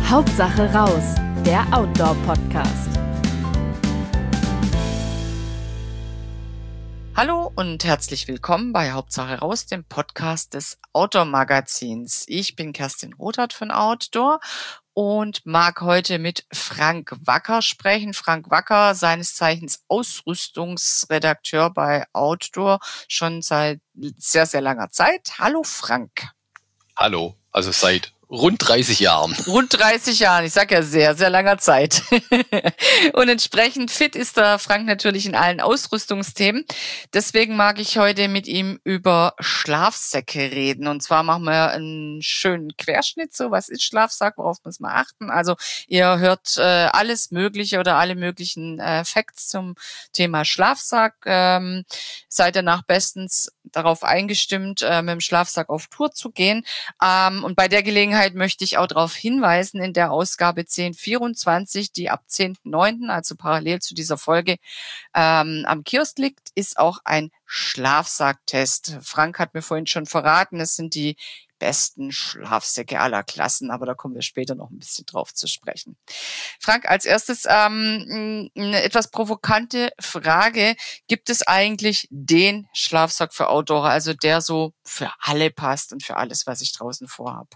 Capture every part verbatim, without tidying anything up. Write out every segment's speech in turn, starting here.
Hauptsache raus, der Outdoor-Podcast. Hallo und herzlich willkommen bei Hauptsache raus, dem Podcast des Outdoor-Magazins. Ich bin Kerstin Rothart von Outdoor und mag heute mit Frank Wacker sprechen. Frank Wacker, seines Zeichens Ausrüstungsredakteur bei Outdoor, schon seit sehr, sehr langer Zeit. Hallo Frank. Hallo, also seit rund dreißig Jahren. Rund dreißig Jahren, ich sag ja sehr, sehr langer Zeit. Und entsprechend fit ist der Frank natürlich in allen Ausrüstungsthemen. Deswegen mag ich heute mit ihm über Schlafsäcke reden. Und zwar machen wir einen schönen Querschnitt. So, was ist Schlafsack? Worauf muss man achten? Also ihr hört äh, alles Mögliche oder alle möglichen äh, Facts zum Thema Schlafsack. Ähm, seid danach bestens darauf eingestimmt, äh, mit dem Schlafsack auf Tour zu gehen. Ähm, und bei der Gelegenheit möchte ich auch darauf hinweisen, in der Ausgabe zehn vierundzwanzig, die ab zehnten neunten, also parallel zu dieser Folge, ähm, am Kiosk liegt, ist auch ein Schlafsacktest. Frank hat mir vorhin schon verraten, es sind die besten Schlafsäcke aller Klassen, aber da kommen wir später noch ein bisschen drauf zu sprechen. Frank, als erstes ähm, eine etwas provokante Frage. Gibt es eigentlich den Schlafsack für Outdoorer, also der so für alle passt und für alles, was ich draußen vorhab?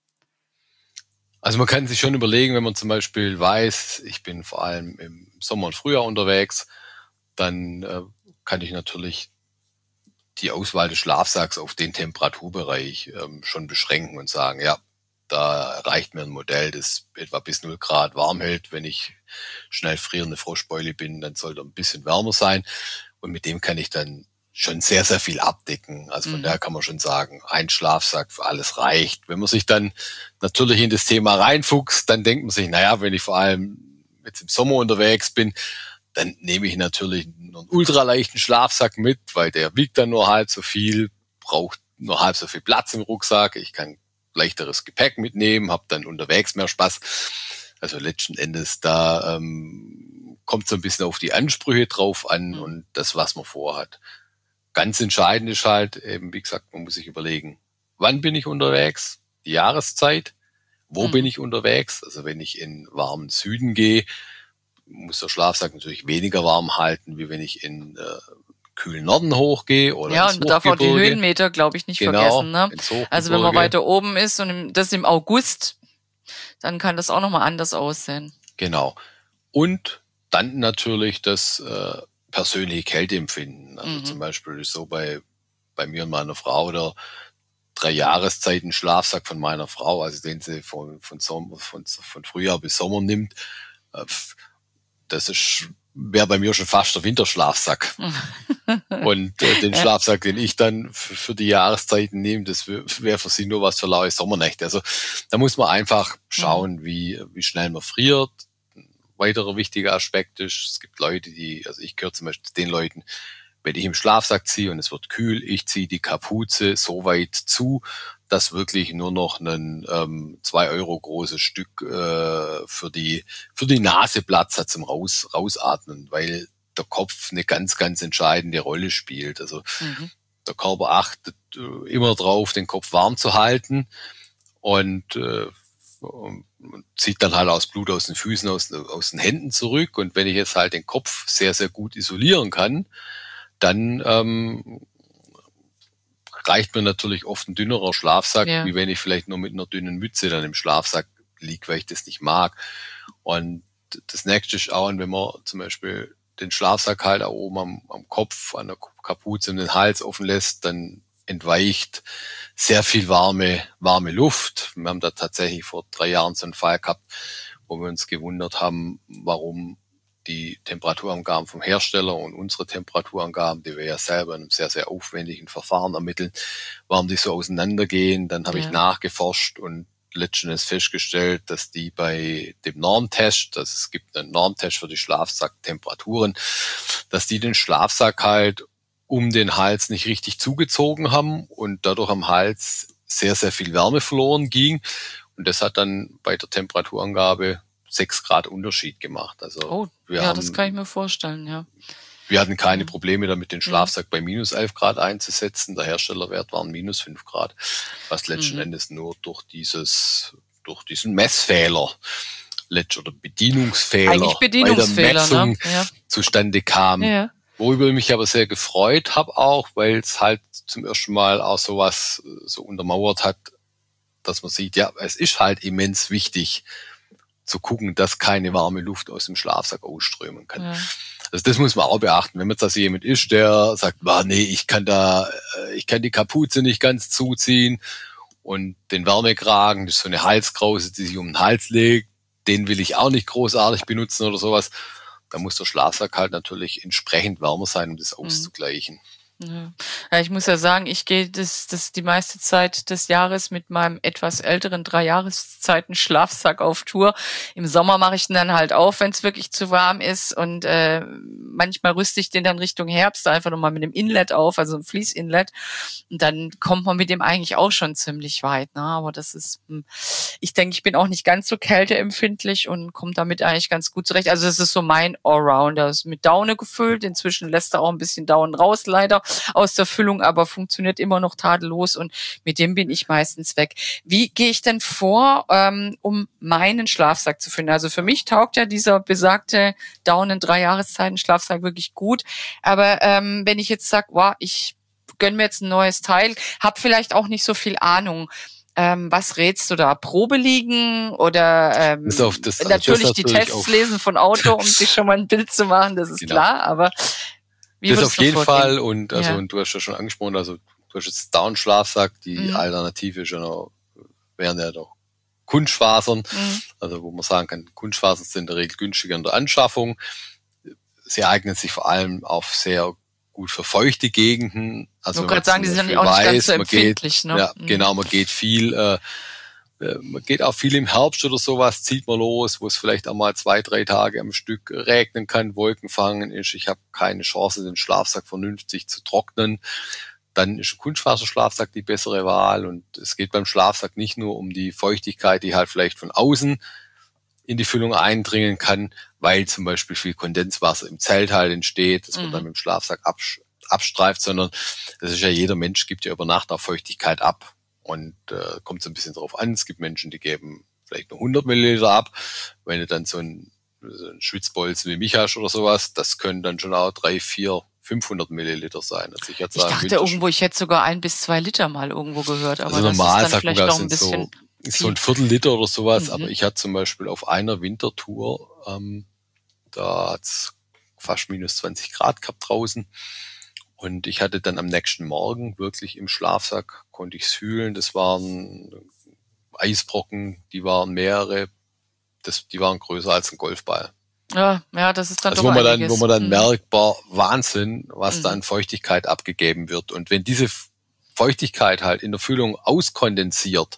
Also man kann sich schon überlegen, wenn man zum Beispiel weiß, ich bin vor allem im Sommer und Frühjahr unterwegs, dann äh, kann ich natürlich die Auswahl des Schlafsacks auf den Temperaturbereich ähm, schon beschränken und sagen, ja, da reicht mir ein Modell, das etwa bis null Grad warm hält. Wenn ich schnell frierende Froschbeule bin, dann sollte er ein bisschen wärmer sein. Und mit dem kann ich dann schon sehr, sehr viel abdecken. Also von mhm. daher kann man schon sagen, ein Schlafsack für alles reicht. Wenn man sich dann natürlich in das Thema reinfuchst, dann denkt man sich, naja, wenn ich vor allem jetzt im Sommer unterwegs bin, dann nehme ich natürlich einen ultraleichten Schlafsack mit, weil der wiegt dann nur halb so viel, braucht nur halb so viel Platz im Rucksack. Ich kann leichteres Gepäck mitnehmen, habe dann unterwegs mehr Spaß. Also letzten Endes, da ähm, kommt so ein bisschen auf die Ansprüche drauf an mhm. und das, was man vorhat. Ganz entscheidend ist halt eben, wie gesagt, man muss sich überlegen, wann bin ich unterwegs, die Jahreszeit, wo mhm. bin ich unterwegs. Also wenn ich in warmen Süden gehe, muss der Schlafsack natürlich weniger warm halten, wie wenn ich in äh, kühlen Norden hochgehe. Oder ja, und man darf auch die Höhenmeter, glaube ich, nicht genau, vergessen. Ne? Also wenn man weiter oben ist und das im August, dann kann das auch nochmal anders aussehen. Genau. Und dann natürlich das äh, persönliche Kälteempfinden. Also mhm. zum Beispiel ist so bei, bei mir und meiner Frau der drei Jahreszeiten Schlafsack von meiner Frau, also den sie von, von, Sommer, von, von Frühjahr bis Sommer nimmt. Äh, Das ist wäre bei mir schon fast der Winterschlafsack. Und äh, den Schlafsack, den ich dann f- für die Jahreszeiten nehme, das wäre für sie nur was für laue Sommernächte. Also da muss man einfach schauen, wie wie schnell man friert. Ein weiterer wichtiger Aspekt ist, es gibt Leute, die, also ich gehöre zum Beispiel zu den Leuten, wenn ich im Schlafsack ziehe und es wird kühl, ich ziehe die Kapuze so weit zu, dass wirklich nur noch ein ähm, zwei Euro großes Stück äh, für die für die Nase Platz hat zum Raus, Rausatmen, weil der Kopf eine ganz, ganz entscheidende Rolle spielt. Also mhm. der Körper achtet äh, immer drauf, den Kopf warm zu halten und äh, und zieht dann halt aus Blut aus den Füßen, aus, aus den Händen zurück. Und wenn ich jetzt halt den Kopf sehr, sehr gut isolieren kann, dann ähm, reicht mir natürlich oft ein dünnerer Schlafsack, ja. wie wenn ich vielleicht nur mit einer dünnen Mütze dann im Schlafsack liege, weil ich das nicht mag. Und das nächste ist auch, wenn man zum Beispiel den Schlafsack halt da oben am, am Kopf, an der Kapuze und den Hals offen lässt, dann entweicht sehr viel warme, warme Luft. Wir haben da tatsächlich vor drei Jahren so einen Fall gehabt, wo wir uns gewundert haben, warum die Temperaturangaben vom Hersteller und unsere Temperaturangaben, die wir ja selber in einem sehr, sehr aufwendigen Verfahren ermitteln, warum die so auseinandergehen. Dann habe ja. ich nachgeforscht und letzten Endes festgestellt, dass die bei dem Normtest, also es gibt einen Normtest für die Schlafsacktemperaturen, dass die den Schlafsack halt um den Hals nicht richtig zugezogen haben und dadurch am Hals sehr, sehr viel Wärme verloren ging. Und das hat dann bei der Temperaturangabe sechs Grad Unterschied gemacht. Also oh, wir ja, haben, das kann ich mir vorstellen, ja. Wir hatten keine Probleme damit, den Schlafsack bei minus elf Grad einzusetzen. Der Herstellerwert waren minus fünf Grad, was letzten mhm. Endes nur durch dieses durch diesen Messfehler oder Bedienungsfehler, Eigentlich Bedienungsfehler, bei der Messung ne? Ja. zustande kam. Ja. Worüber ich mich aber sehr gefreut habe auch, weil es halt zum ersten Mal auch sowas so untermauert hat, dass man sieht, ja, es ist halt immens wichtig zu gucken, dass keine warme Luft aus dem Schlafsack ausströmen kann. Ja. Also das muss man auch beachten. Wenn man jetzt also jemand ist, der sagt, ah, nee, ich kann da, ich kann die Kapuze nicht ganz zuziehen und den Wärmekragen, das ist so eine Halskrause, die sich um den Hals legt, den will ich auch nicht großartig benutzen oder sowas. Da muss der Schlafsack halt natürlich entsprechend wärmer sein, um das auszugleichen. Ja. Ja, ich muss ja sagen, ich gehe das, das die meiste Zeit des Jahres mit meinem etwas älteren drei Jahreszeiten Schlafsack auf Tour. Im Sommer mache ich den dann halt auf, wenn es wirklich zu warm ist und äh, manchmal rüste ich den dann Richtung Herbst einfach nochmal mit dem Inlet auf, also ein Fließ-Inlet, und dann kommt man mit dem eigentlich auch schon ziemlich weit. Ne? Aber das ist, ich denke, ich bin auch nicht ganz so kälteempfindlich und komme damit eigentlich ganz gut zurecht. Also das ist so mein Allrounder, ist mit Daune gefüllt, inzwischen lässt er auch ein bisschen Daunen raus, leider aus der Füllung, aber funktioniert immer noch tadellos und mit dem bin ich meistens weg. Wie gehe ich denn vor, ähm, um meinen Schlafsack zu finden? Also für mich taugt ja dieser besagte Daunen drei Jahreszeiten Schlafsack wirklich gut, aber ähm, wenn ich jetzt sage, wow, ich gönne mir jetzt ein neues Teil, habe vielleicht auch nicht so viel Ahnung. Ähm, was rätst du da? Probe liegen oder ähm, das auf, das, natürlich das die Tests auf. lesen von Auto, um sich schon mal ein Bild zu machen, das ist genau. klar, aber wie das auf jeden vorgehen? Fall und also ja. und du hast ja schon angesprochen, also du hast jetzt Down-Schlafsack, die mhm. Alternative ist ja noch, wären ja doch Kunstfasern, mhm. also wo man sagen kann, Kunstfasern sind in der Regel günstiger in der Anschaffung. Sie eignen sich vor allem auf sehr gut für feuchte Gegenden. Also ich wollte gerade sagen, die sind ja auch nicht ganz so empfindlich. Geht, ne? Ja, mhm. genau, man geht viel, äh, man geht auch viel im Herbst oder sowas, zieht man los, wo es vielleicht auch mal zwei, drei Tage am Stück regnen kann, Wolken fangen ist. Ich habe keine Chance, den Schlafsack vernünftig zu trocknen. Dann ist ein Kunstfaserschlafsack die bessere Wahl. Und es geht beim Schlafsack nicht nur um die Feuchtigkeit, die halt vielleicht von außen in die Füllung eindringen kann, weil zum Beispiel viel Kondenswasser im Zelt halt entsteht, das man mhm. dann mit dem Schlafsack abstreift, sondern das ist ja, jeder Mensch gibt ja über Nacht auch Feuchtigkeit ab. Und äh, kommt so ein bisschen drauf an. Es gibt Menschen, die geben vielleicht nur hundert Milliliter ab. Wenn du dann so ein, so ein Schwitzbolzen wie mich hast oder sowas, das können dann schon auch drei, vier, fünfhundert Milliliter sein. Also ich, ich dachte Winter irgendwo, ich hätte sogar ein bis zwei Liter mal irgendwo gehört. Aber also das normal ist dann sagt man, das sind so, so ein Viertel Liter oder sowas. Mhm. Aber ich hatte zum Beispiel auf einer Wintertour, ähm, da hat's fast minus zwanzig Grad gehabt draußen. Und ich hatte dann am nächsten Morgen wirklich im Schlafsack, konnte ich es fühlen. Das waren Eisbrocken, die waren mehrere, das, die waren größer als ein Golfball. Ja, ja, das ist dann also doch wo man einiges. dann, wo man dann mhm. merkbar, Wahnsinn, was Mhm. da an Feuchtigkeit abgegeben wird. Und wenn diese Feuchtigkeit halt in der Füllung auskondensiert,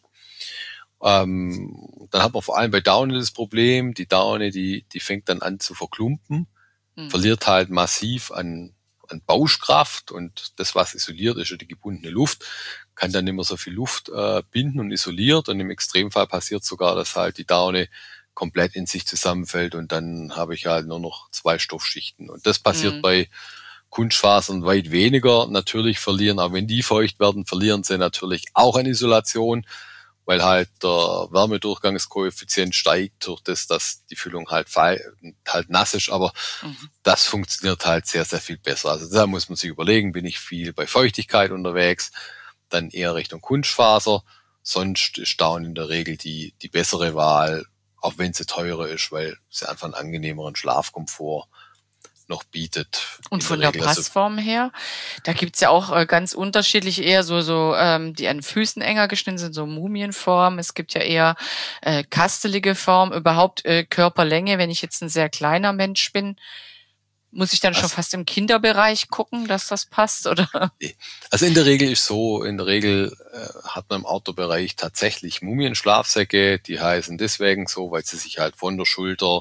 ähm, dann hat man vor allem bei Daune das Problem, die Daune, die, die fängt dann an zu verklumpen, mhm. verliert halt massiv an an Bauschkraft, und das, was isoliert, ist ja die gebundene Luft, kann dann nicht mehr so viel Luft äh, binden und isoliert, und im Extremfall passiert sogar, dass halt die Daune komplett in sich zusammenfällt und dann habe ich halt nur noch zwei Stoffschichten. Und das passiert mhm. bei Kunstfasern weit weniger. Natürlich verlieren, auch wenn die feucht werden, verlieren sie natürlich auch an Isolation, weil halt der Wärmedurchgangskoeffizient steigt durch das, dass die Füllung halt, halt nass ist, aber mhm. das funktioniert halt sehr, sehr viel besser. Also da muss man sich überlegen, bin ich viel bei Feuchtigkeit unterwegs, dann eher Richtung Kunstfaser, sonst ist Daune in der Regel die, die bessere Wahl, auch wenn sie teurer ist, weil sie einfach einen angenehmeren Schlafkomfort noch bietet. Und von der, der Passform her, da gibt's ja auch äh, ganz unterschiedliche, eher so, so ähm, die an Füßen enger geschnitten sind, so Mumienform. Es gibt ja eher äh, kastelige Form, überhaupt äh, Körperlänge. Wenn ich jetzt ein sehr kleiner Mensch bin, muss ich dann also, schon fast im Kinderbereich gucken, dass das passt, oder? Also in der Regel ist so, in der Regel äh, hat man im Outdoor-Bereich tatsächlich Mumienschlafsäcke, die heißen deswegen so, weil sie sich halt von der Schulter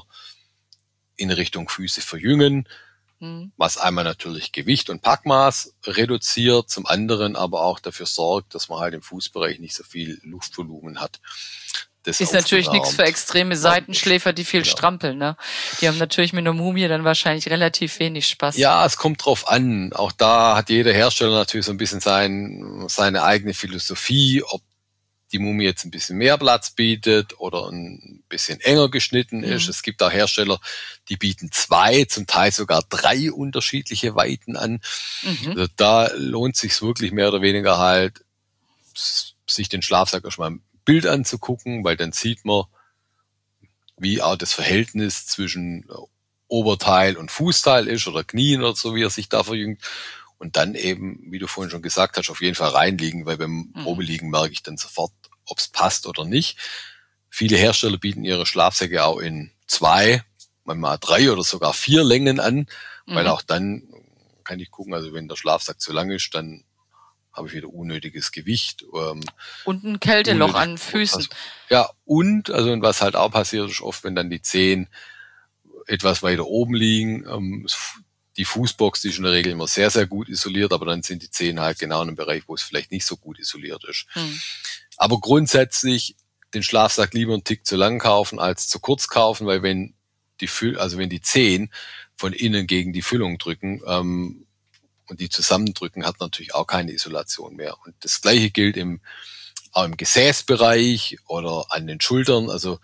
in Richtung Füße verjüngen, mhm. was einmal natürlich Gewicht und Packmaß reduziert, zum anderen aber auch dafür sorgt, dass man halt im Fußbereich nicht so viel Luftvolumen hat. Das ist natürlich nichts für extreme Seitenschläfer, die viel genau. strampeln, ne? Die haben natürlich mit einer Mumie dann wahrscheinlich relativ wenig Spaß. Ja, es kommt drauf an. Auch da hat jeder Hersteller natürlich so ein bisschen sein, seine eigene Philosophie, ob die Mumie jetzt ein bisschen mehr Platz bietet oder ein bisschen enger geschnitten mhm. ist. Es gibt auch Hersteller, die bieten zwei, zum Teil sogar drei unterschiedliche Weiten an. Mhm. Also da lohnt sich wirklich mehr oder weniger halt, sich den Schlafsack erstmal im Bild anzugucken, weil dann sieht man, wie auch das Verhältnis zwischen Oberteil und Fußteil ist oder Knien oder so, wie er sich da verjüngt. Und dann eben, wie du vorhin schon gesagt hast, auf jeden Fall reinliegen, weil beim mhm. Probeliegen merke ich dann sofort, ob es passt oder nicht. Viele Hersteller bieten ihre Schlafsäcke auch in zwei, manchmal drei oder sogar vier Längen an, mhm. weil auch dann kann ich gucken, also wenn der Schlafsack zu lang ist, dann habe ich wieder unnötiges Gewicht. Ähm, und ein Kälteloch an Füßen. Ja, und, also und was halt auch passiert ist oft, wenn dann die Zehen etwas weiter oben liegen, ähm, die Fußbox, die ist in der Regel immer sehr, sehr gut isoliert, aber dann sind die Zehen halt genau in einem Bereich, wo es vielleicht nicht so gut isoliert ist. Hm. Aber grundsätzlich den Schlafsack lieber einen Tick zu lang kaufen als zu kurz kaufen, weil wenn die Füll, also wenn die Zehen von innen gegen die Füllung drücken ähm, und die zusammendrücken, hat natürlich auch keine Isolation mehr. Und das Gleiche gilt im, auch im Gesäßbereich oder an den Schultern. Also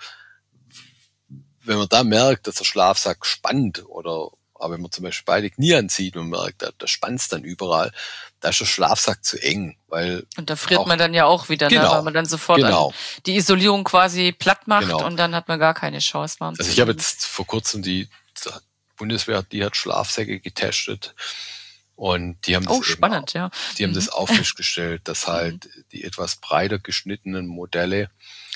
wenn man da merkt, dass der Schlafsack spannt oder aber wenn man zum Beispiel beide Knie anzieht und man merkt, da, da spannt's dann überall, da ist der Schlafsack zu eng. Weil und da friert auch, man dann ja auch wieder, genau, ne, weil man dann sofort genau. die Isolierung quasi platt macht genau. und dann hat man gar keine Chance. Warm also ich habe jetzt vor kurzem die, die Bundeswehr, die hat Schlafsäcke getestet und die haben das, oh, spannend, auch, ja. die haben mhm. das auch festgestellt, dass halt die etwas breiter geschnittenen Modelle,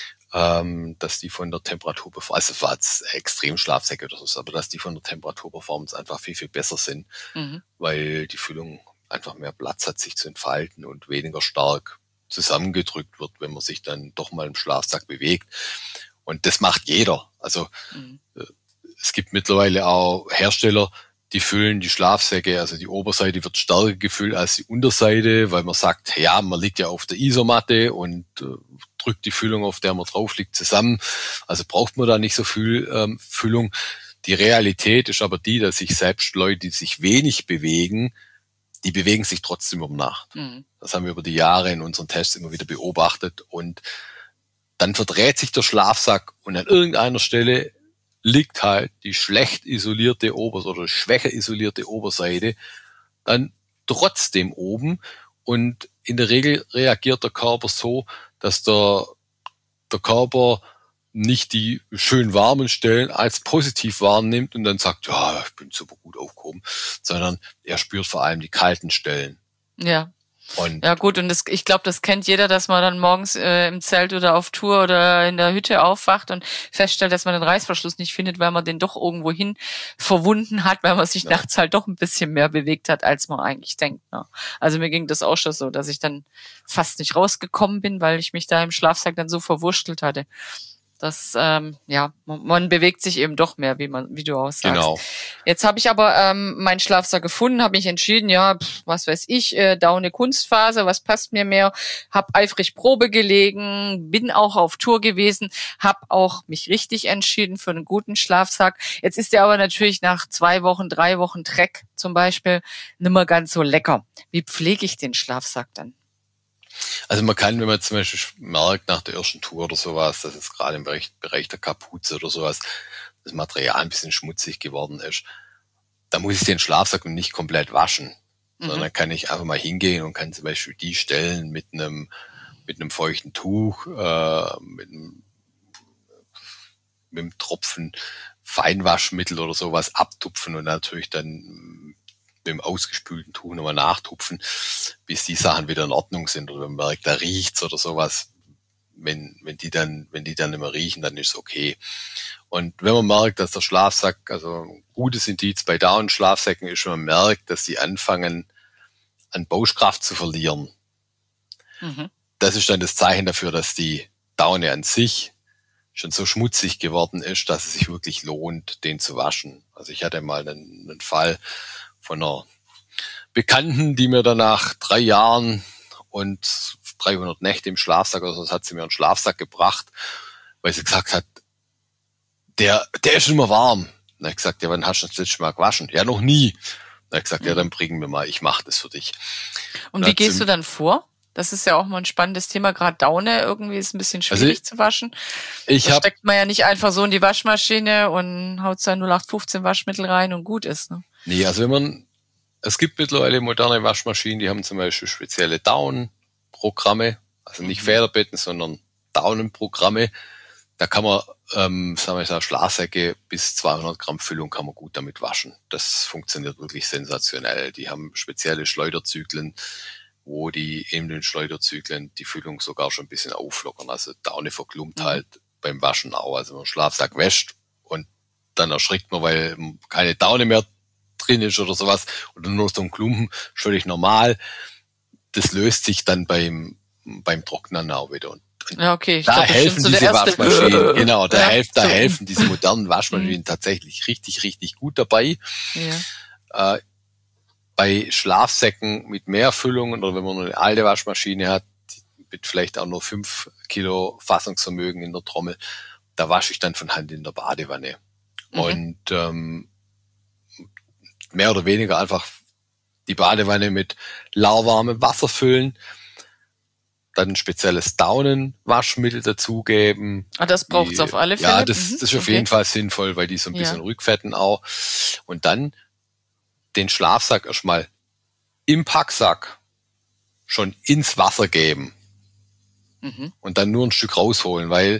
Ähm, dass die von der Temperaturperformance, also es war jetzt Extremschlafsäcke oder so, aber dass die von der Temperaturperformance einfach viel, viel besser sind, mhm. weil die Füllung einfach mehr Platz hat, sich zu entfalten und weniger stark zusammengedrückt wird, wenn man sich dann doch mal im Schlafsack bewegt. Und das macht jeder. Also mhm. es gibt mittlerweile auch Hersteller, die füllen die Schlafsäcke, also die Oberseite wird stärker gefüllt als die Unterseite, weil man sagt, ja, man liegt ja auf der Isomatte und äh, drückt die Füllung, auf der man drauf liegt, zusammen. Also braucht man da nicht so viel ähm, Füllung. Die Realität ist aber die, dass sich selbst Leute, die sich wenig bewegen, die bewegen sich trotzdem um Nacht. Mhm. Das haben wir über die Jahre in unseren Tests immer wieder beobachtet. Und dann verdreht sich der Schlafsack und an irgendeiner Stelle liegt halt die schlecht isolierte Oberseite oder schwächer isolierte Oberseite dann trotzdem oben. Und in der Regel reagiert der Körper so, dass der, der Körper nicht die schön warmen Stellen als positiv wahrnimmt und dann sagt, ja, ich bin super gut aufgehoben, sondern er spürt vor allem die kalten Stellen. Ja. Und ja gut, und das, ich glaube, das kennt jeder, dass man dann morgens äh, im Zelt oder auf Tour oder in der Hütte aufwacht und feststellt, dass man den Reißverschluss nicht findet, weil man den doch irgendwo hin verwunden hat, weil man sich ja. nachts halt doch ein bisschen mehr bewegt hat, als man eigentlich denkt. Ne? Also mir ging das auch schon so, dass ich dann fast nicht rausgekommen bin, weil ich mich da im Schlafsack dann so verwurstelt hatte. Das, ähm, ja, man, man bewegt sich eben doch mehr, wie man, wie du auch sagst. Genau. Jetzt habe ich aber ähm, meinen Schlafsack gefunden, habe mich entschieden, ja, pff, was weiß ich, äh, da eine Kunstfaser, was passt mir mehr, habe eifrig Probe gelegen, bin auch auf Tour gewesen, habe auch mich richtig entschieden für einen guten Schlafsack. Jetzt ist der aber natürlich nach zwei Wochen, drei Wochen Trek zum Beispiel nimmer ganz so lecker. Wie pflege ich den Schlafsack dann? Also man kann, wenn man zum Beispiel merkt nach der ersten Tour oder sowas, dass jetzt gerade im Bereich, Bereich der Kapuze oder sowas das Material ein bisschen schmutzig geworden ist, da muss ich den Schlafsack nicht komplett waschen, mhm. sondern kann ich einfach mal hingehen und kann zum Beispiel die Stellen mit einem mit einem feuchten Tuch, äh, mit einem, mit einem Tropfen Feinwaschmittel oder sowas abtupfen und natürlich dann mit dem ausgespülten Tuch nochmal nachtupfen, bis die Sachen wieder in Ordnung sind oder wenn man merkt, da riecht's oder sowas. Wenn, wenn die dann, wenn die dann nicht mehr riechen, dann ist es okay. Und wenn man merkt, dass der Schlafsack, also ein gutes Indiz bei Down-Schlafsäcken ist, wenn man merkt, dass sie anfangen, an Bauschkraft zu verlieren. Mhm. Das ist dann das Zeichen dafür, dass die Daune an sich schon so schmutzig geworden ist, dass es sich wirklich lohnt, den zu waschen. Also ich hatte mal einen, einen Fall von einer Bekannten, die mir dann nach drei Jahren und dreihundert Nächte im Schlafsack oder so, hat sie mir einen Schlafsack gebracht, weil sie gesagt hat, der, der ist immer warm. Dann habe ich gesagt, ja, wann hast du das letzte Mal gewaschen? Ja, noch nie. Dann habe ich gesagt, ja, dann bringen wir mal, ich mache das für dich. Und wie gehst du dann vor? Das ist ja auch mal ein spannendes Thema. Gerade Daune irgendwie ist ein bisschen schwierig Also zu waschen. Ich Da habe steckt man ja nicht einfach so in die Waschmaschine und haut sein null acht fünfzehn Waschmittel rein und gut ist. Ne? Nee, also wenn man, es gibt mittlerweile moderne Waschmaschinen, die haben zum Beispiel spezielle Daunenprogramme, also nicht Mhm. Federbetten, sondern Daunenprogramme. Da kann man, ähm, sagen wir mal, Schlafsäcke bis zweihundert Gramm Füllung kann man gut damit waschen. Das funktioniert wirklich sensationell. Die haben spezielle Schleuderzyklen, wo die in den Schleuderzyklen die Füllung sogar schon ein bisschen auflockern. Also Daune verklumpt Mhm. halt beim Waschen auch. Also wenn man Schlafsack wäscht und dann erschrickt man, weil keine Daune mehr drin ist oder sowas oder nur so ein Klumpen, völlig normal. Das löst sich dann beim, beim Trocknen auch wieder. Und Ja, okay. Ich da glaub, das ist schon helfen so der diese erste- Waschmaschinen, genau, da, Ja, helfen, da so. helfen diese modernen Waschmaschinen tatsächlich richtig, richtig gut dabei. Ja. Äh, bei Schlafsäcken mit mehr Füllungen oder wenn man nur eine alte Waschmaschine hat, mit vielleicht auch nur fünf Kilo Fassungsvermögen in der Trommel, da wasche ich dann von Hand in der Badewanne. Mhm. Und ähm, mehr oder weniger einfach die Badewanne mit lauwarmem Wasser füllen, dann ein spezielles Daunenwaschmittel dazugeben. Ah, das braucht's Die- auf alle Fälle. Ja, das, Mhm, das ist auf okay. jeden Fall sinnvoll, weil die so ein Ja. bisschen rückfetten auch. Und dann den Schlafsack erstmal im Packsack schon ins Wasser geben Mhm. und dann nur ein Stück rausholen, weil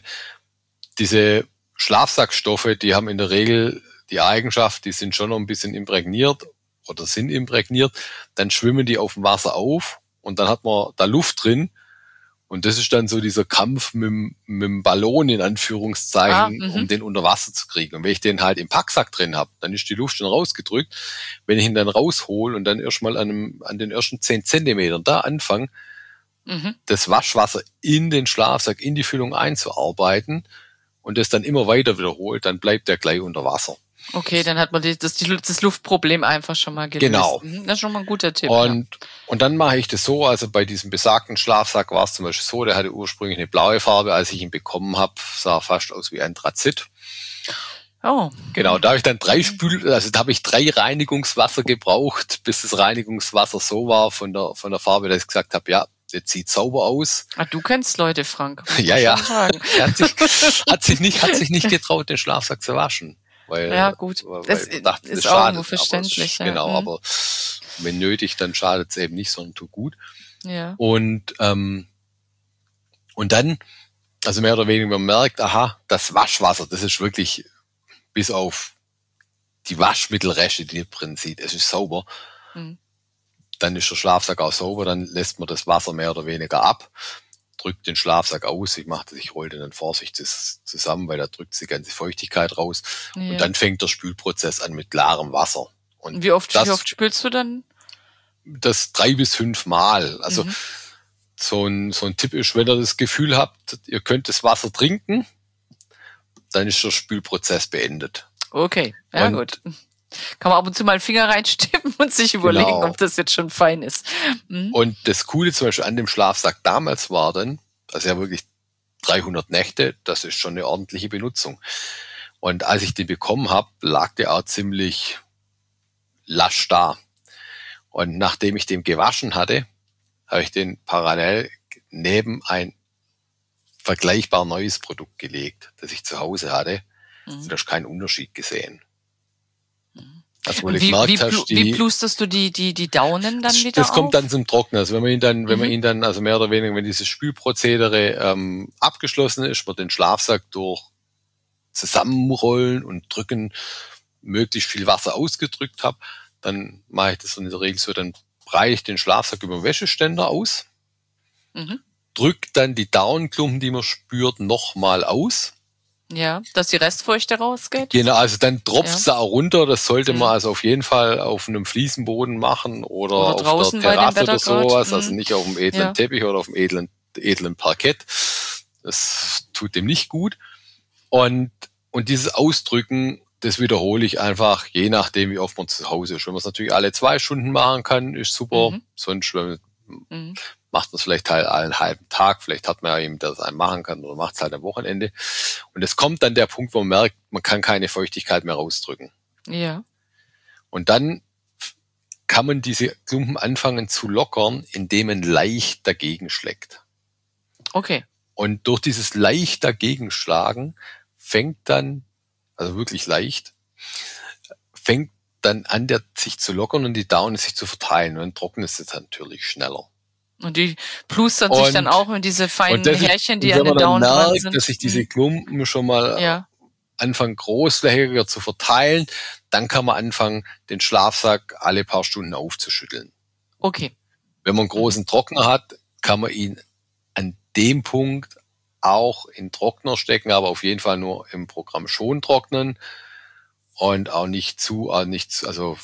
diese Schlafsackstoffe, die haben in der Regel die Eigenschaft, die sind schon noch ein bisschen imprägniert oder sind imprägniert, dann schwimmen die auf dem Wasser auf und dann hat man da Luft drin und das ist dann so dieser Kampf mit, dem- mit dem Ballon in Anführungszeichen, Ah, mhm. um den unter Wasser zu kriegen. Und wenn ich den halt im Packsack drin habe, dann ist die Luft schon rausgedrückt. Wenn ich ihn dann raushol und dann erstmal an, einem- an den ersten zehn Zentimetern da anfange, Mhm. das Waschwasser in den Schlafsack, in die Füllung einzuarbeiten und das dann immer weiter wiederholt, dann bleibt der gleich unter Wasser. Okay, dann hat man die, das, die, das Luftproblem einfach schon mal gelöst. Genau. Mhm, das ist schon mal ein guter Tipp. Und, und dann mache ich das so, also bei diesem besagten Schlafsack war es zum Beispiel so, der hatte ursprünglich eine blaue Farbe, als ich ihn bekommen habe, sah fast aus wie Anthrazit. ja. Oh. Genau, da habe ich dann drei Spül, also da habe ich drei Reinigungswasser gebraucht, bis das Reinigungswasser so war von der, von der Farbe, dass ich gesagt habe, ja, jetzt sieht sauber aus. Ah, du kennst Leute, Frank. muss man Ja, ja. schon sagen. Er hat sich, hat sich nicht, hat sich nicht getraut, den Schlafsack zu waschen. Weil, Ja, gut. Weil Das ich dachte, ist das auch schadet, irgendwo aber verständlich, es- ja. Genau, Mhm. aber wenn nötig, dann schadet es eben nicht, sondern tut gut. Ja. Und, ähm, und dann, also mehr oder weniger, man merkt, aha, das Waschwasser, das ist wirklich bis auf die Waschmittelreste, die drin sieht, es ist sauber. Mhm. Dann ist der Schlafsack auch sauber, dann lässt man das Wasser mehr oder weniger ab, drückt den Schlafsack aus, ich mache das, ich rolle den dann vorsichtig zusammen, weil da drückt die ganze Feuchtigkeit raus. Ja. Und dann fängt der Spülprozess an mit klarem Wasser. Und Wie oft, das, wie oft spülst du dann? das drei bis fünf Mal. Also Mhm. so ein, so ein Tipp ist, wenn ihr das Gefühl habt, ihr könnt das Wasser trinken, dann ist der Spülprozess beendet. Okay, ja Und- gut. Kann man ab und zu mal einen Finger reinstippen und sich überlegen, Genau. ob das jetzt schon fein ist. Mhm. Und das Coole zum Beispiel an dem Schlafsack damals war dann, also ja wirklich dreihundert Nächte, das ist schon eine ordentliche Benutzung. Und als ich den bekommen habe, lag der auch ziemlich lasch da. Und nachdem ich den gewaschen hatte, habe ich den parallel neben ein vergleichbar neues Produkt gelegt, das ich zu Hause hatte. Mhm. Und da hast keinen Unterschied gesehen. Also, wo du Und wie, gemerkt wie, hast, blu- die, wie plusterst du die, die, die Daunen dann wieder das kommt auf? dann zum Trocknen. Also wenn man ihn dann, wenn man Mhm. ihn dann, also mehr oder weniger, wenn dieses Spülprozedere ähm, abgeschlossen ist, wird den Schlafsack durch Zusammenrollen und Drücken möglichst viel Wasser ausgedrückt habe, dann mache ich das in der Regel so, dann breite ich den Schlafsack über den Wäscheständer aus, Mhm. drücke dann die Daunenklumpen, die man spürt, nochmal aus. Ja, dass die Restfeuchte rausgeht? Genau, also dann tropft Ja. es auch runter. Das sollte Mhm. man also auf jeden Fall auf einem Fliesenboden machen oder, Oder auf draußen der bei dem Terrasse oder Wettergrad. sowas. Mhm. Also nicht auf dem edlen Ja. Teppich oder auf dem edlen, edlen Parkett. Das tut dem nicht gut. Und, und dieses Ausdrücken, das wiederhole ich einfach, je nachdem, wie oft man zu Hause ist. Wenn man es natürlich alle zwei Stunden machen kann, ist super. Mhm. Sonst wenn- Mhm. macht man es vielleicht halt einen halben Tag. Vielleicht hat man ja jemanden, der es einem machen kann oder macht es halt am Wochenende. Und es kommt dann der Punkt, wo man merkt, man kann keine Feuchtigkeit mehr rausdrücken. Ja. Und dann kann man diese Klumpen anfangen zu lockern, indem man leicht dagegen schlägt. Okay. Und durch dieses leicht dagegenschlagen fängt dann, also wirklich leicht, fängt dann an, der sich zu lockern und die Daune sich zu verteilen. Und dann trocknet es dann natürlich schneller. Und die plustern sich dann auch in diese feinen und das ist- Härchen, die und an wenn den man dann Daunen dran merkt, sind. dass sich diese Mhm. Klumpen schon mal Ja. anfangen, großflächiger zu verteilen, dann kann man anfangen, den Schlafsack alle paar Stunden aufzuschütteln. Okay. Wenn man einen großen Trockner hat, kann man ihn an dem Punkt auch in Trockner stecken, aber auf jeden Fall nur im Programm schon trocknen und auch nicht zu, auch nicht, zu- also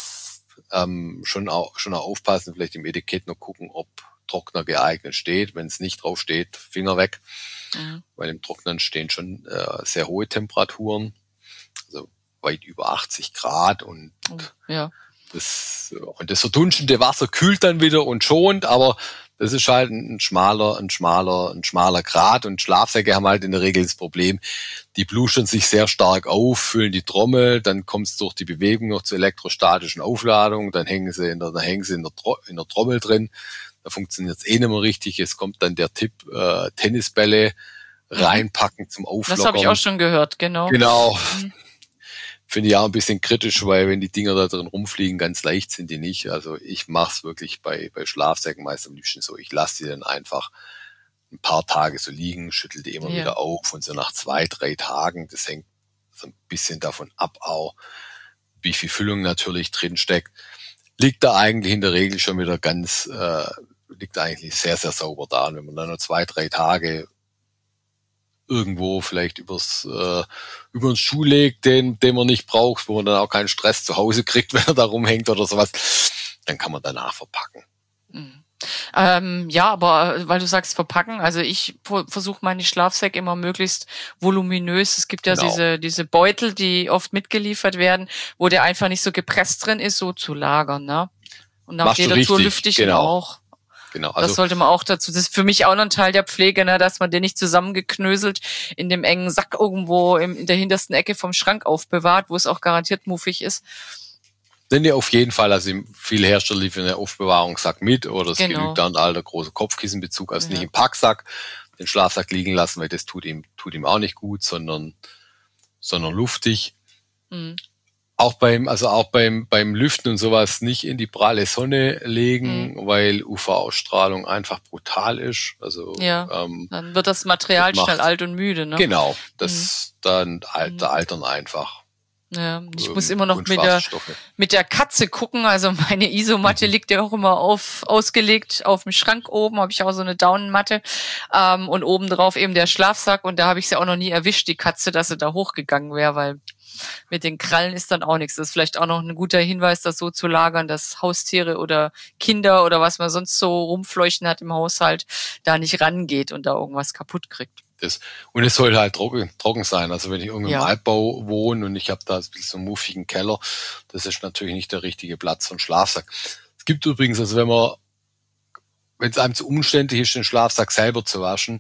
ähm, schon auch schon auch aufpassen, vielleicht im Etikett noch gucken, ob Trockner geeignet steht. Wenn es nicht drauf steht, Finger weg, Mhm. weil im Trocknen stehen schon äh, sehr hohe Temperaturen, also weit über achtzig Grad und Oh, ja. das, und das verdunstende Wasser kühlt dann wieder und schont, aber das ist halt ein schmaler, ein schmaler, ein schmaler Grat und Schlafsäcke haben halt in der Regel das Problem, die blustern sich sehr stark auf, füllen die Trommel, dann kommt es durch die Bewegung noch zur elektrostatischen Aufladung, dann hängen sie in der, dann hängen sie in der, Tro- in der Trommel drin, da funktioniert es eh nicht mehr richtig, es kommt dann der Tipp, äh, Tennisbälle reinpacken zum Auflockern. Das habe ich auch schon gehört, genau. Genau. Mhm. Finde ich auch ein bisschen kritisch, weil wenn die Dinger da drin rumfliegen, ganz leicht sind die nicht. Also ich mache es wirklich bei, bei Schlafsäcken meist am liebsten so. Ich lasse die dann einfach ein paar Tage so liegen, schüttel die immer Ja. wieder auf und so nach zwei, drei Tagen, das hängt so ein bisschen davon ab auch, wie viel Füllung natürlich drin steckt, liegt da eigentlich in der Regel schon wieder ganz, äh, liegt eigentlich sehr, sehr sauber da. Und wenn man dann nur zwei, drei Tage irgendwo vielleicht übers, äh, über den Schuh legt, den, den man nicht braucht, wo man dann auch keinen Stress zu Hause kriegt, wenn er da rumhängt oder sowas, dann kann man danach verpacken. Mhm. Ähm, ja, aber äh, weil du sagst verpacken, also ich versuche meine Schlafsäcke immer möglichst voluminös. Es gibt ja Genau. diese diese Beutel, die oft mitgeliefert werden, wo der einfach nicht so gepresst drin ist, so zu lagern, ne? Und nach Machst du jeder Tour richtig, lüfte ich ihn genau. auch. Genau. Das Also sollte man auch dazu. Das ist für mich auch noch ein Teil der Pflege, ne, dass man den nicht zusammengeknöselt in dem engen Sack irgendwo im, in der hintersten Ecke vom Schrank aufbewahrt, wo es auch garantiert muffig ist. denn ja auf jeden Fall, also viele Hersteller liefern eine Aufbewahrungssack mit oder es Genau. genügt dann alter großer Kopfkissenbezug, also Ja. nicht im Packsack den Schlafsack liegen lassen, weil das tut ihm, tut ihm auch nicht gut, sondern, sondern luftig. Mhm. Auch beim, also auch beim, beim Lüften und sowas nicht in die pralle Sonne legen, Mhm. weil U V-Ausstrahlung einfach brutal ist. Also, Ja. ähm, Dann wird das Material Das macht- schnell alt und müde, ne? genau, das, dann al- Mhm. da altern einfach. Ja, ich ähm, muss immer noch mit der, Kunststoffstoffe. mit der Katze gucken. Also meine Isomatte Mhm. liegt ja auch immer auf, ausgelegt auf dem Schrank oben, habe ich auch so eine Daunenmatte. Ähm, und oben drauf eben der Schlafsack. Und da habe ich sie auch noch nie erwischt, die Katze, dass sie da hochgegangen wäre, weil mit den Krallen ist dann auch nichts. Das ist vielleicht auch noch ein guter Hinweis, das so zu lagern, dass Haustiere oder Kinder oder was man sonst so rumfleuchten hat im Haushalt, da nicht rangeht und da irgendwas kaputt kriegt. Das, und es soll halt trocken, trocken sein. Also wenn ich irgendwie Ja. im Altbau wohne und ich habe da ein bisschen so einen muffigen Keller, das ist natürlich nicht der richtige Platz für einen Schlafsack. Es gibt übrigens, also wenn man, wenn es einem zu umständlich ist, den Schlafsack selber zu waschen,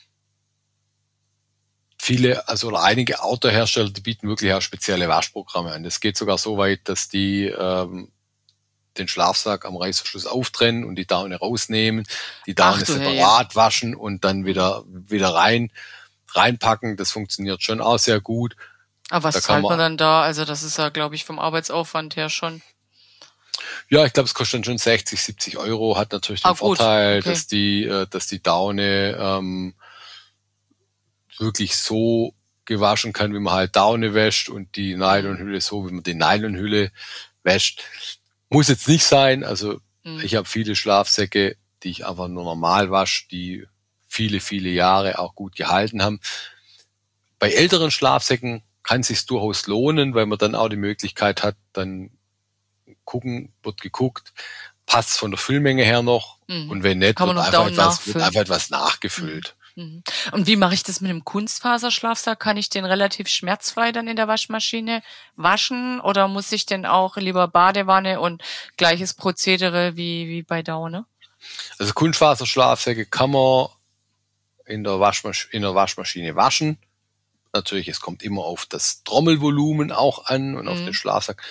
viele, also oder einige Autohersteller, die bieten wirklich auch spezielle Waschprogramme an. Das geht sogar so weit, dass die ähm, den Schlafsack am Reißverschluss auftrennen und die Daune rausnehmen, die Daune Ach du separat waschen und dann wieder wieder rein reinpacken. Das funktioniert schon auch sehr gut. Aber was Da kann zahlt man man- dann da? Also das ist ja, glaube ich, vom Arbeitsaufwand her schon. Ja, ich glaube, es kostet dann schon sechzig, siebzig Euro. Hat natürlich den Ah, gut, Vorteil, okay. dass die, äh, dass die Daune ähm, wirklich so gewaschen kann, wie man halt Daune wäscht und die Nylonhülle so, wie man die Nylonhülle wäscht. Muss jetzt nicht sein. Also Mhm. ich habe viele Schlafsäcke, die ich einfach nur normal wasche, die viele, viele Jahre auch gut gehalten haben. Bei älteren Schlafsäcken kann es sich durchaus lohnen, weil man dann auch die Möglichkeit hat, dann gucken, wird geguckt, passt von der Füllmenge her noch Mhm. und wenn nicht, Kann man wird noch einfach, Daumen etwas, wird nachfüllen. einfach etwas nachgefüllt. Mhm. Und wie mache ich das mit dem Kunstfaserschlafsack? Kann ich den relativ schmerzfrei dann in der Waschmaschine waschen oder muss ich denn auch lieber Badewanne und gleiches Prozedere wie, wie bei Daune? Also Kunstfaserschlafsäcke kann man in der, Waschmasch in der Waschmaschine waschen. Natürlich, es kommt immer auf das Trommelvolumen auch an und auf Mhm. den Schlafsack.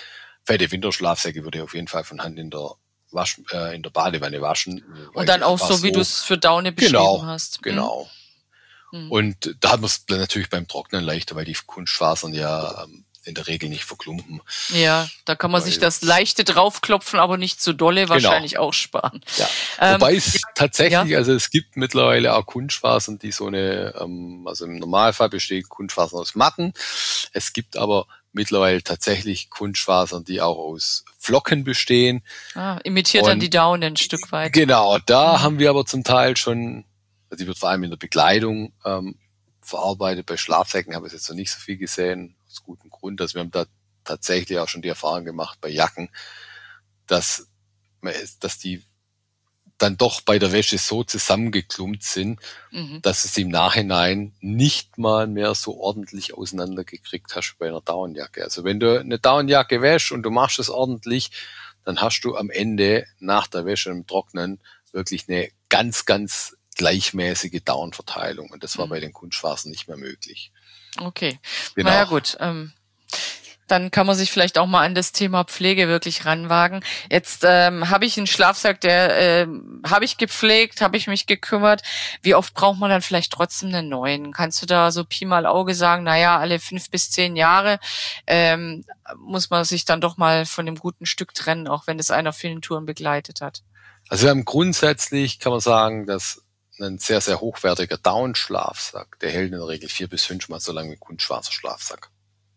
fette Winterschlafsäcke würde ich auf jeden Fall von Hand in der Wasch, äh, in der Badewanne waschen. Und dann auch so, wie du es für Daune beschrieben genau, hast. Genau, genau. Und da hat man es natürlich beim Trocknen leichter, weil die Kunstfasern ja ähm, in der Regel nicht verklumpen. Ja, da kann man weil, sich das leichte draufklopfen, aber nicht zu dolle wahrscheinlich genau. auch sparen. Ja. Ähm, Wobei es ja, tatsächlich, ja. also es gibt mittlerweile auch Kunstfasern, die so eine, ähm, also im Normalfall bestehen Kunstfasern aus Matten. Es gibt aber mittlerweile tatsächlich Kunstfasern, die auch aus Flocken bestehen. Ah, imitiert Und dann die Daune ein Stück weit. Genau, da mhm. haben wir aber zum Teil schon, also die wird vor allem in der Bekleidung ähm, verarbeitet. Bei Schlafsäcken habe ich jetzt noch nicht so viel gesehen, aus gutem Grund. Also wir haben da tatsächlich auch schon die Erfahrung gemacht bei Jacken, dass, dass die dann doch bei der Wäsche so zusammengeklumpt sind, mhm. dass es im Nachhinein nicht mal mehr so ordentlich auseinandergekriegt hast wie bei einer Daunenjacke. Also wenn du eine Daunenjacke wäschst und du machst es ordentlich, dann hast du am Ende nach der Wäsche im Trocknen wirklich eine ganz, ganz gleichmäßige Daunenverteilung. Und das war mhm. bei den Kunstfasern nicht mehr möglich. Okay, genau. Na ja gut, ähm dann kann man sich vielleicht auch mal an das Thema Pflege wirklich ranwagen. Jetzt ähm, habe ich einen Schlafsack, der äh, habe ich gepflegt, habe ich mich gekümmert. Wie oft braucht man dann vielleicht trotzdem einen neuen? Kannst du da so Pi mal Auge sagen, naja, alle fünf bis zehn Jahre ähm, muss man sich dann doch mal von dem guten Stück trennen, auch wenn es einer vielen Touren begleitet hat? Also wir haben grundsätzlich, kann man sagen, dass ein sehr, sehr hochwertiger Daunenschlafsack, der hält in der Regel vier bis fünf Mal so lange wie ein Kunstfaserschlafsack.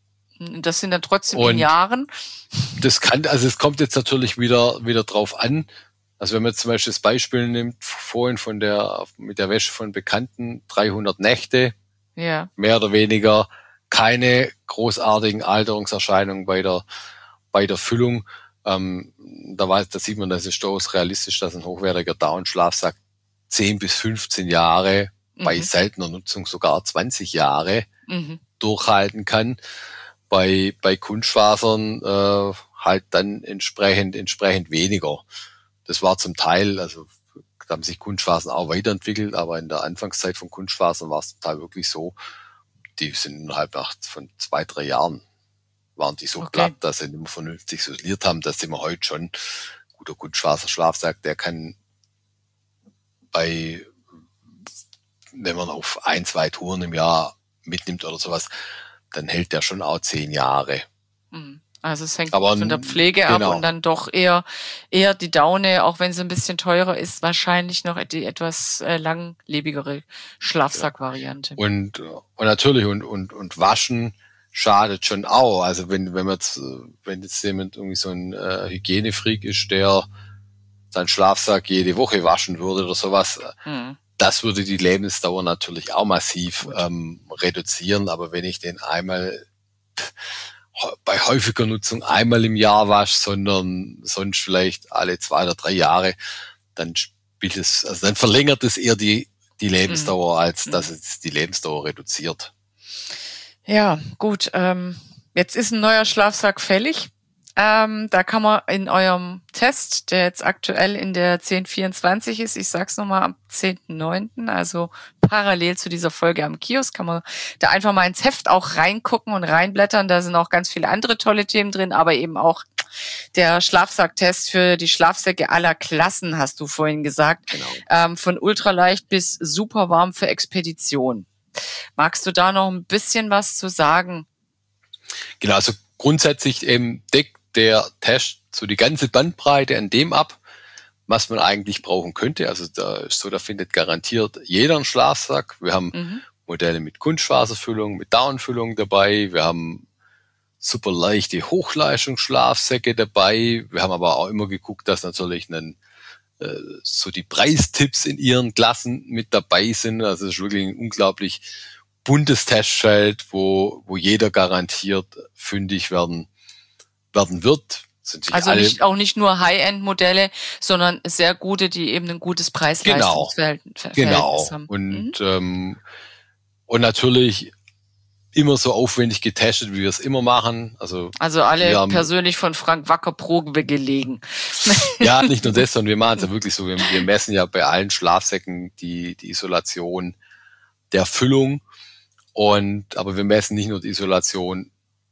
Das sind dann trotzdem und in Jahren? Das kann, also es kommt jetzt natürlich wieder, wieder drauf an. Also wenn man jetzt zum Beispiel das Beispiel nimmt, vorhin von der, mit der Wäsche von Bekannten, dreihundert Nächte, ja. mehr oder weniger, keine großartigen Alterungserscheinungen bei der, bei der Füllung. Ähm, da weiß, da sieht man, das ist durchaus realistisch, dass ein hochwertiger Daunenschlafsack zehn bis fünfzehn Jahre, mhm. bei seltener Nutzung sogar zwanzig Jahre mhm. durchhalten kann. Bei, bei Kunstfasern äh, halt dann entsprechend entsprechend weniger. Das war zum Teil, also da haben sich Kunstfasern auch weiterentwickelt, aber in der Anfangszeit von Kunstfasern war es zum Teil wirklich so, die sind innerhalb von zwei, drei Jahren waren die so okay. glatt, dass sie nicht mehr vernünftig isoliert haben. Das sind wir heute schon. Guter Kunstfaserschlafsack, der kann bei, wenn man auf ein, zwei Touren im Jahr mitnimmt oder sowas, dann hält der schon auch zehn Jahre. Also es hängt Aber, von der Pflege genau. ab und dann doch eher eher die Daune, auch wenn sie ein bisschen teurer ist, wahrscheinlich noch die etwas äh, langlebigere Schlafsackvariante. Ja. Und und natürlich und und und waschen schadet schon auch. Also wenn wenn man jetzt, wenn jetzt jemand irgendwie so ein äh, Hygienefreak ist, der seinen Schlafsack jede Woche waschen würde oder sowas. Mhm. Das würde die Lebensdauer natürlich auch massiv ähm, reduzieren. Aber wenn ich den einmal bei häufiger Nutzung einmal im Jahr wasche, sondern sonst vielleicht alle zwei oder drei Jahre, dann spielt es, also dann verlängert es eher die, die Lebensdauer, mhm. als dass es die Lebensdauer reduziert. Ja, gut. Ähm, jetzt ist ein neuer Schlafsack fällig. Ähm, da kann man in eurem Test, der jetzt aktuell in der zehn vierundzwanzig ist, ich sag's nochmal, am zehnten neunten, also parallel zu dieser Folge am Kiosk, kann man da einfach mal ins Heft auch reingucken und reinblättern. Da sind auch ganz viele andere tolle Themen drin, aber eben auch der Schlafsacktest für die Schlafsäcke aller Klassen, hast du vorhin gesagt. Genau. Ähm, von ultraleicht bis super warm für Expedition. Magst du da noch ein bisschen was zu sagen? Genau, also grundsätzlich ähm, deckt der Test so die ganze Bandbreite an dem ab, was man eigentlich brauchen könnte. Also da ist so, da findet garantiert jeder einen Schlafsack. Wir haben mhm. Modelle mit Kunstfaserfüllung, mit Daunenfüllung dabei. Wir haben super leichte Hochleistungsschlafsäcke dabei. Wir haben aber auch immer geguckt, dass natürlich einen, äh, so die Preistipps in ihren Klassen mit dabei sind. Also es ist wirklich ein unglaublich buntes Testfeld, wo, wo jeder garantiert fündig werden werden wird. Sind sich also alle nicht, auch nicht nur High-End-Modelle, sondern sehr gute, die eben ein gutes Preis-Leistungs-Verhältnis genau. haben. Und, mhm. ähm, und natürlich immer so aufwendig getestet, wie wir es immer machen. Also, also alle haben, persönlich von Frank Wacker Probe gelegen. Ja, nicht nur das, sondern wir machen es ja wirklich so. Wir, wir messen ja bei allen Schlafsäcken die, die Isolation der Füllung. Und, aber wir messen nicht nur die Isolation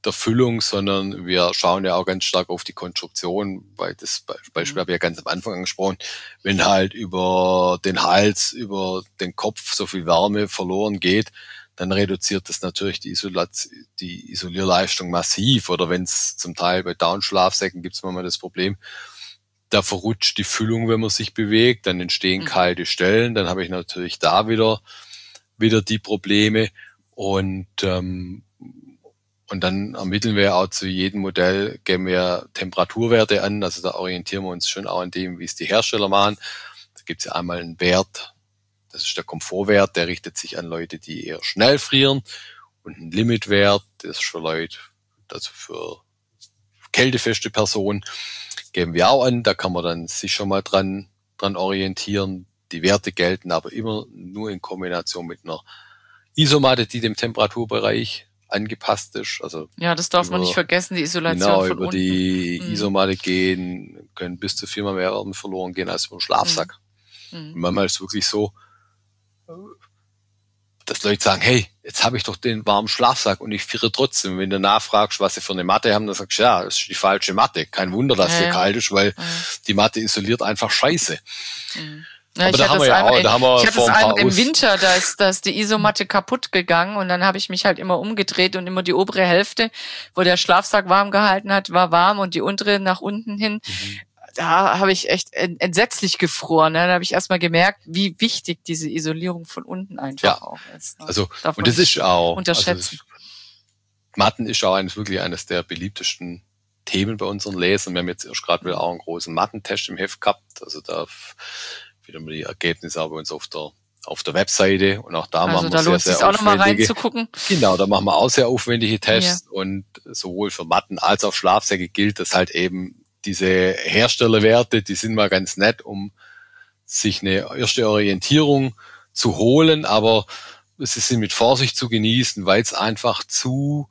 der Füllung, sondern wir schauen ja auch ganz stark auf die Konstruktion, weil das Beispiel habe ich ja ganz am Anfang angesprochen, wenn halt über den Hals, über den Kopf so viel Wärme verloren geht, dann reduziert das natürlich die, Isolat- die Isolierleistung massiv. Oder wenn es zum Teil bei Down-Schlafsäcken gibt es manchmal das Problem, da verrutscht die Füllung, wenn man sich bewegt, dann entstehen Mhm. kalte Stellen, dann habe ich natürlich da wieder, wieder die Probleme und ähm, Und dann ermitteln wir auch zu jedem Modell, geben wir Temperaturwerte an. Also da orientieren wir uns schon auch an dem, wie es die Hersteller machen. Da gibt es ja einmal einen Wert, das ist der Komfortwert, der richtet sich an Leute, die eher schnell frieren. Und ein Limitwert, das ist für Leute, also für kältefeste Personen, geben wir auch an. Da kann man dann sich schon mal dran, dran orientieren. Die Werte gelten aber immer nur in Kombination mit einer Isomatte, die dem Temperaturbereich angepasst ist. Also Ja, das darf man über- nicht vergessen, die Isolation genau, von über unten. die Mhm. Isomatte gehen, können bis zu viermal mehr Wärme verloren gehen als über den Schlafsack. Und Mhm. manchmal ist es wirklich so, dass Leute sagen, hey, jetzt habe ich doch den warmen Schlafsack und ich friere trotzdem. Und wenn du nachfragst, was sie für eine Matte haben, dann sagst du, ja, das ist die falsche Matte. Kein Wunder, dass Ja, dir ja. kalt ist, weil Ja. die Matte isoliert einfach scheiße. Mhm. Ja, Aber ich da hatte haben wir das ja einmal, auch, da haben wir ich hatte vor das ein paar einmal im Aus- Winter, da ist, da ist die Isomatte kaputt gegangen und dann habe ich mich halt immer umgedreht und immer die obere Hälfte, wo der Schlafsack warm gehalten hat, war warm und die untere nach unten hin. Mhm. Da habe ich echt en- entsetzlich gefroren. Ne? Da habe ich erstmal gemerkt, wie wichtig diese Isolierung von unten einfach Ja. auch ist. Ne? Also, Darf man und das nicht ist auch, unterschätzen. also Matten ist auch eines, wirklich eines der beliebtesten Themen bei unseren Lesern. Wir haben jetzt erst gerade wieder auch einen großen Mattentest im Heft gehabt. Also da f- wieder mal die Ergebnisse auch bei uns auf der, auf der Webseite. Und auch da Also machen wir da sehr, lohnt es sehr sich auch nochmal aufwendige. reinzugucken. Genau, da machen wir auch sehr aufwendige Tests. Und sowohl für Matten als auch Schlafsäcke gilt, dass halt eben diese Herstellerwerte, die sind mal ganz nett, um sich eine erste Orientierung zu holen, aber sie sind mit Vorsicht zu genießen, weil es einfach zu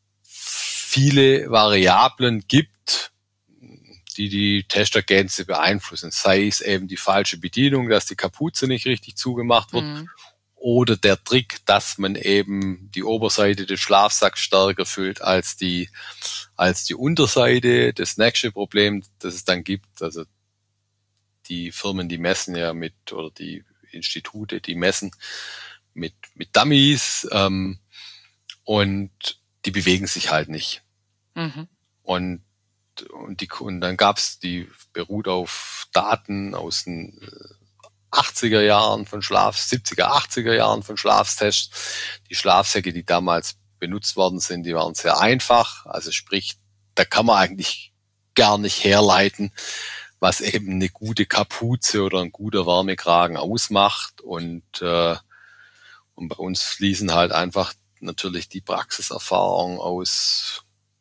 viele Variablen gibt, die die Testergebnisse beeinflussen. Sei es eben die falsche Bedienung, dass die Kapuze nicht richtig zugemacht wird, Mhm. oder der Trick, dass man eben die Oberseite des Schlafsacks stärker füllt als die, als die Unterseite. Das nächste Problem, das es dann gibt, also die Firmen, die messen ja mit, oder die Institute, die messen mit, mit Dummies, ähm, und die bewegen sich halt nicht. Mhm. Und, und, die, und dann gab's, die beruht auf Daten aus den achtziger Jahren von Schlaf, siebziger, achtziger Jahren von Schlafstests. Die Schlafsäcke, die damals benutzt worden sind, die waren sehr einfach. Also sprich, da kann man eigentlich gar nicht herleiten, was eben eine gute Kapuze oder ein guter Wärmekragen ausmacht. Und, äh, und bei uns fließen halt einfach natürlich die Praxiserfahrung aus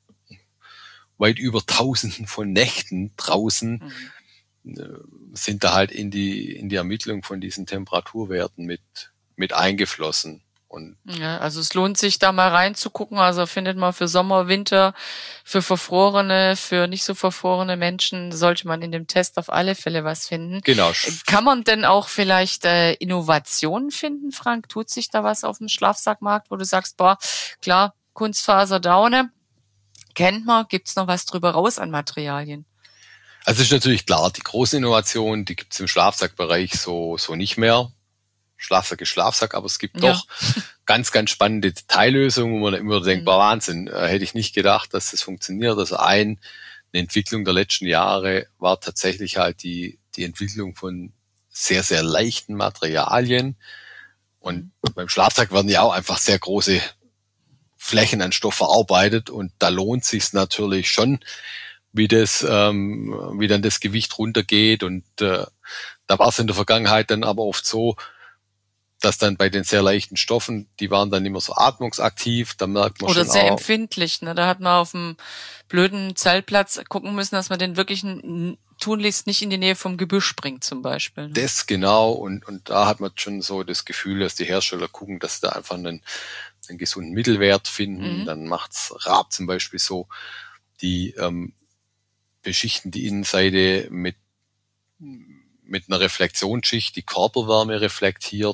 weit über Tausenden von Nächten draußen, Mhm. sind da halt in die, in die Ermittlung von diesen Temperaturwerten mit, mit eingeflossen. Und Ja, also es lohnt sich da mal reinzugucken. Also findet man für Sommer, Winter, für verfrorene, für nicht so verfrorene Menschen sollte man in dem Test auf alle Fälle was finden. genau, Kann man denn auch vielleicht äh, Innovationen finden, Frank? Tut sich da was auf dem Schlafsackmarkt, wo du sagst, boah, klar, Kunstfaserdaune, kennt man, gibt's noch was drüber raus an Materialien? also ist natürlich klar, die große Innovation, die gibt's im Schlafsackbereich so, so nicht mehr. Schlafsack ist Schlafsack, aber es gibt Ja. doch ganz, ganz spannende Detaillösungen, wo man immer denkt, Mhm. boah, Wahnsinn, äh, hätte ich nicht gedacht, dass das funktioniert. Also ein, eine Entwicklung der letzten Jahre war tatsächlich halt die, die Entwicklung von sehr, sehr leichten Materialien. Und beim Schlafsack werden ja auch einfach sehr große Flächen an Stoff verarbeitet und da lohnt sich's natürlich schon, wie das, ähm, wie dann das Gewicht runtergeht. Und äh, da war es in der Vergangenheit dann aber oft so, dass dann bei den sehr leichten Stoffen, die waren dann immer so atmungsaktiv, da merkt man Oder schon sehr auch, empfindlich, ne? Da hat man auf dem blöden Zeltplatz gucken müssen, dass man den wirklich n- tunlichst nicht in die Nähe vom Gebüsch bringt, zum Beispiel. Ne? das genau, und, und da hat man schon so das Gefühl, dass die Hersteller gucken, dass sie da einfach einen, einen gesunden Mittelwert finden. Mhm. Dann macht's Raab zum Beispiel so, die ähm, beschichten die Innenseite mit, mit einer Reflexionsschicht, die Körperwärme reflektiert.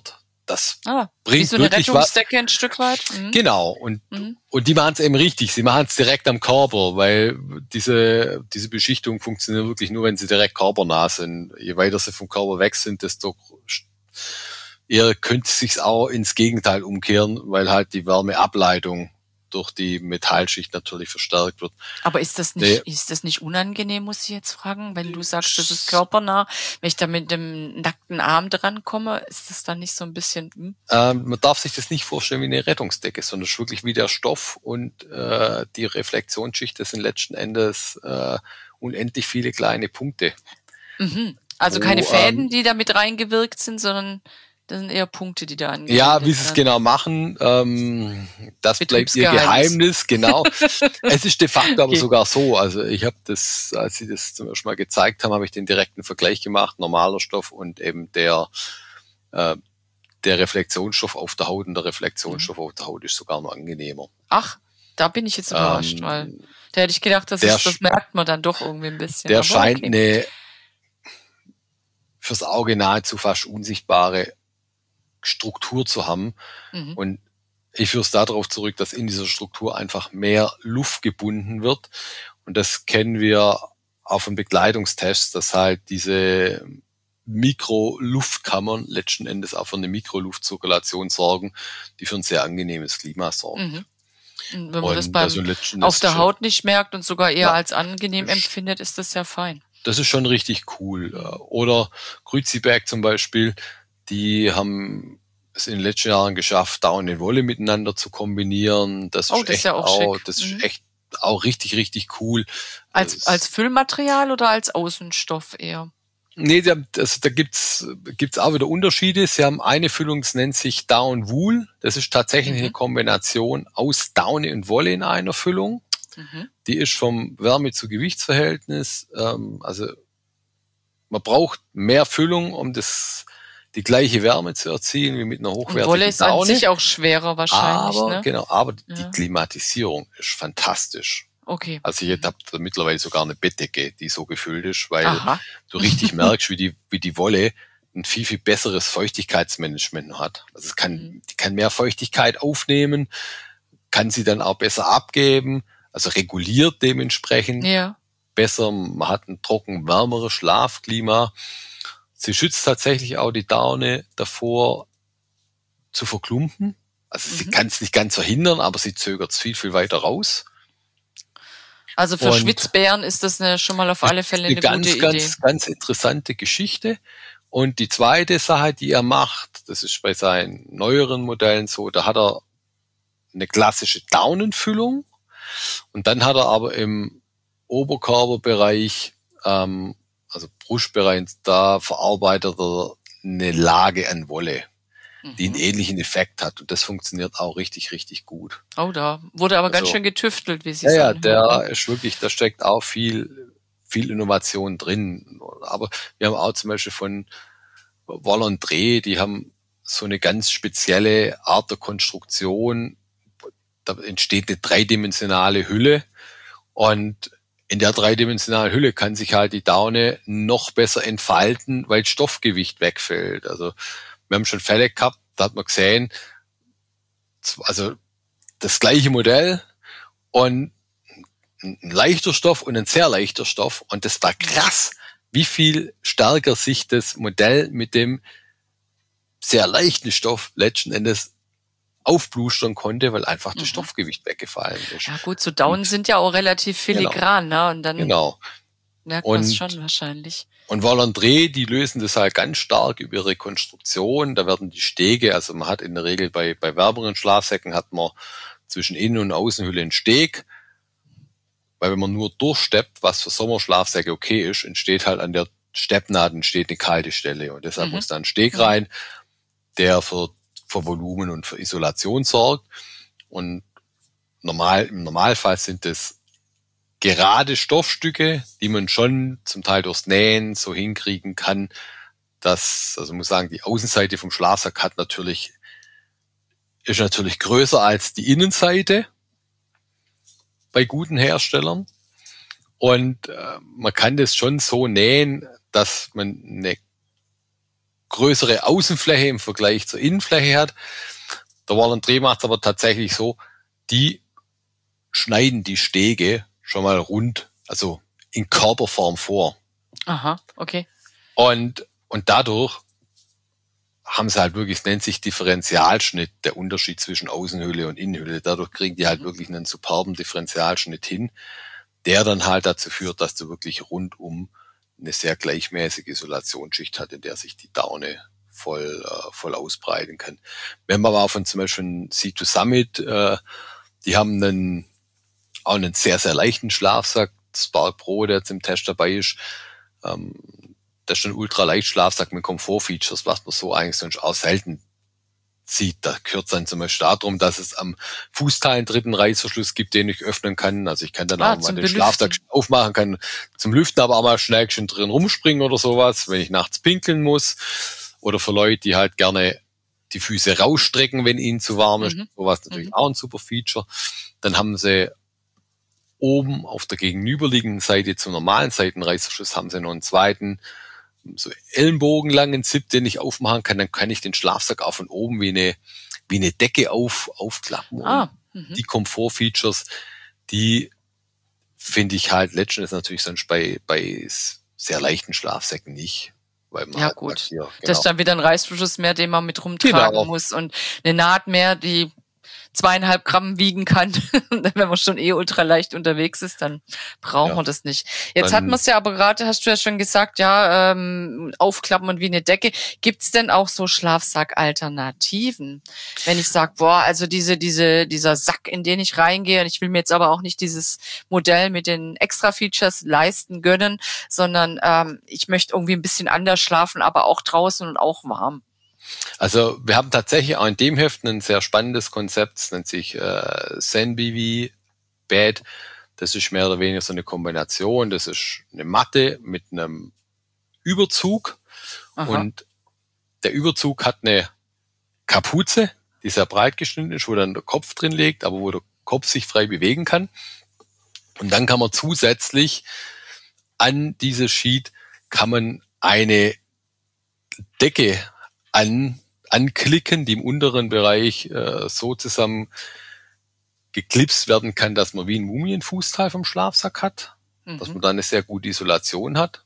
das ah, bringt wie so eine wirklich Rettungsdecke was. ein Stück weit. Mhm. Genau, und, Mhm. und die machen es eben richtig. Sie machen es direkt am Körper, weil diese, diese Beschichtung funktioniert wirklich nur, wenn sie direkt körpernah sind. Je weiter sie vom Körper weg sind, desto eher könnte es sich auch ins Gegenteil umkehren, weil halt die Wärmeableitung durch die Metallschicht natürlich verstärkt wird. Aber ist das nicht, nee. ist das nicht unangenehm, muss ich jetzt fragen, wenn du sagst, das ist körpernah, wenn ich da mit dem nackten Arm drankomme, ist das dann nicht so ein bisschen... Hm? Ähm, man darf sich das nicht vorstellen wie eine Rettungsdecke, sondern es ist wirklich wie der Stoff und äh, die Reflexionsschicht, das sind letzten Endes äh, unendlich viele kleine Punkte. Mhm. Also wo, keine Fäden, ähm, die da mit reingewirkt sind, sondern das sind eher Punkte, die da angewendet Ja, wie sie es genau machen, ähm, das bleibt ihr Geheimnis, genau. Es ist de facto okay. aber sogar so, also ich habe das, als sie das zum ersten Mal gezeigt haben, habe ich den direkten Vergleich gemacht, normaler Stoff und eben der äh, der Reflexionsstoff auf der Haut, und der Reflexionsstoff mhm. auf der Haut ist sogar noch angenehmer. Ach, da bin ich jetzt überrascht, ähm, weil da hätte ich gedacht, das, ist, das merkt man dann doch irgendwie ein bisschen. Der aber scheint okay. eine fürs Auge nahezu fast unsichtbare Struktur zu haben. Mhm. Und ich führe es darauf zurück, dass in dieser Struktur einfach mehr Luft gebunden wird. Und das kennen wir auch von Begleitungstests, dass halt diese Mikroluftkammern letzten Endes auch für eine Mikroluftzirkulation sorgen, die für ein sehr angenehmes Klima sorgen. Mhm. Und wenn man und das beim also auf der Haut nicht merkt und sogar eher ja, als angenehm empfindet, ist das sehr fein. Das ist schon richtig cool. Oder Grüziberg zum Beispiel, die haben es in den letzten Jahren geschafft, Down und Wolle miteinander zu kombinieren. Das oh, ist das echt ist ja auch, auch schick. das mhm. ist echt auch richtig, richtig cool. Als, das, als Füllmaterial oder als Außenstoff eher? Nee, da, also da gibt's gibt's auch wieder Unterschiede. Sie haben eine Füllung, das nennt sich Down Wool. Das ist tatsächlich mhm. eine Kombination aus Daune und Wolle in einer Füllung. Mhm. Die ist vom Wärme- zu Gewichtsverhältnis, ähm, also man braucht mehr Füllung, um das die gleiche Wärme zu erzielen wie mit einer hochwertigen Daune. Und Wolle ist Daune. an sich auch schwerer wahrscheinlich, aber, ne? Genau, aber ja. die Klimatisierung ist fantastisch. Okay. Also ich habe mittlerweile sogar eine Bettdecke, die so gefüllt ist, weil Aha. du richtig merkst, wie die wie die Wolle ein viel, viel besseres Feuchtigkeitsmanagement hat. Also es kann, mhm. die kann mehr Feuchtigkeit aufnehmen, kann sie dann auch besser abgeben, also reguliert dementsprechend ja. besser. Man hat ein trocken wärmeres Schlafklima. Sie schützt tatsächlich auch die Daune davor zu verklumpen. Also mhm. sie kann es nicht ganz verhindern, aber sie zögert es viel, viel weiter raus. Also für Und Schwitzbären ist das eine, schon mal auf alle Fälle eine, eine ganz, gute ganz, Idee. Ganz, ganz interessante Geschichte. Und die zweite Sache, die er macht, das ist bei seinen neueren Modellen so, da hat er eine klassische Daunenfüllung und dann hat er aber im Oberkörperbereich, ähm, also Brustbereich, da verarbeitet er eine Lage an Wolle, mhm. die einen ähnlichen Effekt hat. Und das funktioniert auch richtig, richtig gut. Oh, da wurde aber also, ganz schön getüftelt, wie Sie ja, sagen. Ja, der ist wirklich, da steckt auch viel, viel Innovation drin. Aber wir haben auch zum Beispiel von Wall&Dreh, die haben so eine ganz spezielle Art der Konstruktion. Da entsteht eine dreidimensionale Hülle und in der dreidimensionalen Hülle kann sich halt die Daune noch besser entfalten, weil Stoffgewicht wegfällt. Also wir haben schon Fälle gehabt, da hat man gesehen, also das gleiche Modell und ein leichter Stoff und ein sehr leichter Stoff und das war krass, wie viel stärker sich das Modell mit dem sehr leichten Stoff letzten Endes aufblustern konnte, weil einfach das mhm. Stoffgewicht weggefallen ist. Ja gut, so Daunen sind ja auch relativ filigran, genau. ne? Und dann genau. merkt man es schon wahrscheinlich. Und Wall&Dreh, die lösen das halt ganz stark über ihre Konstruktion. Da werden die Stege, also man hat in der Regel bei, bei wärmeren Schlafsäcken hat man zwischen Innen- und Außenhülle einen Steg. Weil wenn man nur durchsteppt, was für Sommerschlafsäcke okay ist, entsteht halt an der Steppnaht entsteht eine kalte Stelle. Und deshalb mhm. muss da ein Steg rein, der für für Volumen und für Isolation sorgt. Und normal, im Normalfall sind es gerade Stoffstücke, die man schon zum Teil durchs Nähen so hinkriegen kann, dass, also ich muss sagen, die Außenseite vom Schlafsack hat natürlich, ist natürlich größer als die Innenseite bei guten Herstellern. Und äh, man kann das schon so nähen, dass man eine größere Außenfläche im Vergleich zur Innenfläche hat. Der Wall and Tray macht es aber tatsächlich so, die schneiden die Stege schon mal rund, also in Körperform vor. Aha, okay. Und, und dadurch haben sie halt wirklich, es nennt sich Differentialschnitt, der Unterschied zwischen Außenhülle und Innenhülle. Dadurch kriegen die halt wirklich einen superben Differentialschnitt hin, der dann halt dazu führt, dass du wirklich rundum eine sehr gleichmäßige Isolationsschicht hat, in der sich die Daune voll, äh, voll ausbreiten kann. Wenn man aber von zum Beispiel C zwei Summit, äh, die haben einen, auch einen sehr, sehr leichten Schlafsack, Spark Pro, der jetzt im Test dabei ist, ähm, das ist ein Ultraleicht-Schlafsack mit Komfortfeatures, was man so eigentlich sonst auch selten sieht. Da gehört es dann zum Beispiel darum, dass es am Fußteil einen dritten Reißverschluss gibt, den ich öffnen kann. Also ich kann dann ah, auch mal den Schlafsack aufmachen, kann zum Lüften aber auch mal schnell schon drin rumspringen oder sowas, wenn ich nachts pinkeln muss. Oder für Leute, die halt gerne die Füße rausstrecken, wenn ihnen zu warm ist. Mhm. Sowas natürlich mhm. auch ein super Feature. Dann haben sie oben auf der gegenüberliegenden Seite zum normalen Seitenreißverschluss haben sie noch einen zweiten, so ellenbogenlangen Zip, den ich aufmachen kann. Dann kann ich den Schlafsack auch von oben wie eine, wie eine Decke auf, aufklappen. Ah, mhm. Die Komfortfeatures, die finde ich halt letztendlich natürlich sonst bei, bei sehr leichten Schlafsäcken nicht. Weil man ja halt gut, hier, genau. Das ist dann wieder ein Reißverschluss mehr, den man mit rumtragen genau. muss und eine Naht mehr, die zweieinhalb Gramm wiegen kann. Wenn man schon eh ultraleicht unterwegs ist, dann brauchen ja. wir das nicht. Jetzt dann, hat man es ja aber gerade, hast du ja schon gesagt, ja, ähm, aufklappen und wie eine Decke. Gibt's denn auch so Schlafsack-Alternativen? Wenn ich sage, boah, also diese, diese, dieser Sack, in den ich reingehe, und ich will mir jetzt aber auch nicht dieses Modell mit den Extra-Features leisten gönnen, sondern ähm, ich möchte irgendwie ein bisschen anders schlafen, aber auch draußen und auch warm. Also wir haben tatsächlich auch in dem Heft ein sehr spannendes Konzept, das nennt sich äh, ZenBV Bed. Das ist mehr oder weniger so eine Kombination. Das ist eine Matte mit einem Überzug. Aha. Und der Überzug hat eine Kapuze, die sehr breit geschnitten ist, wo dann der Kopf drin liegt, aber wo der Kopf sich frei bewegen kann. Und dann kann man zusätzlich an diese Sheet kann man eine Decke An, anklicken, die im unteren Bereich äh, so zusammen geklipst werden kann, dass man wie ein Mumienfußteil vom Schlafsack hat, mhm. dass man dann eine sehr gute Isolation hat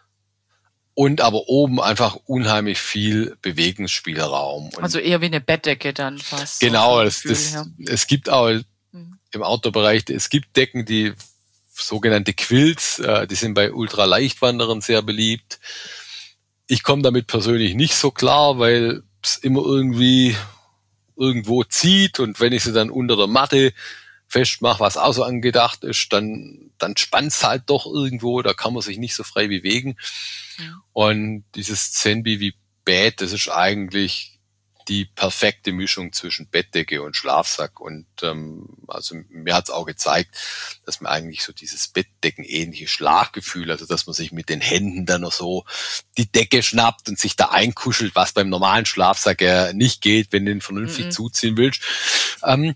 und aber oben einfach unheimlich viel Bewegungsspielraum. Und also eher wie eine Bettdecke dann fast. Genau, es, das, es gibt auch mhm. im Outdoor-Bereich, es gibt Decken, die sogenannte Quilts, äh, die sind bei Ultraleichtwanderern sehr beliebt. Ich komme damit persönlich nicht so klar, weil es immer irgendwie irgendwo zieht und wenn ich sie dann unter der Matte festmache, was auch so angedacht ist, dann, dann spannt es halt doch irgendwo, da kann man sich nicht so frei bewegen. Ja. Und dieses ZenBV Bed, das ist eigentlich die perfekte Mischung zwischen Bettdecke und Schlafsack. Und ähm, also mir hat's auch gezeigt, dass man eigentlich so dieses Bettdecken-ähnliche Schlafgefühl, also dass man sich mit den Händen dann noch so die Decke schnappt und sich da einkuschelt, was beim normalen Schlafsack ja nicht geht, wenn du den vernünftig mhm. zuziehen willst. Ähm,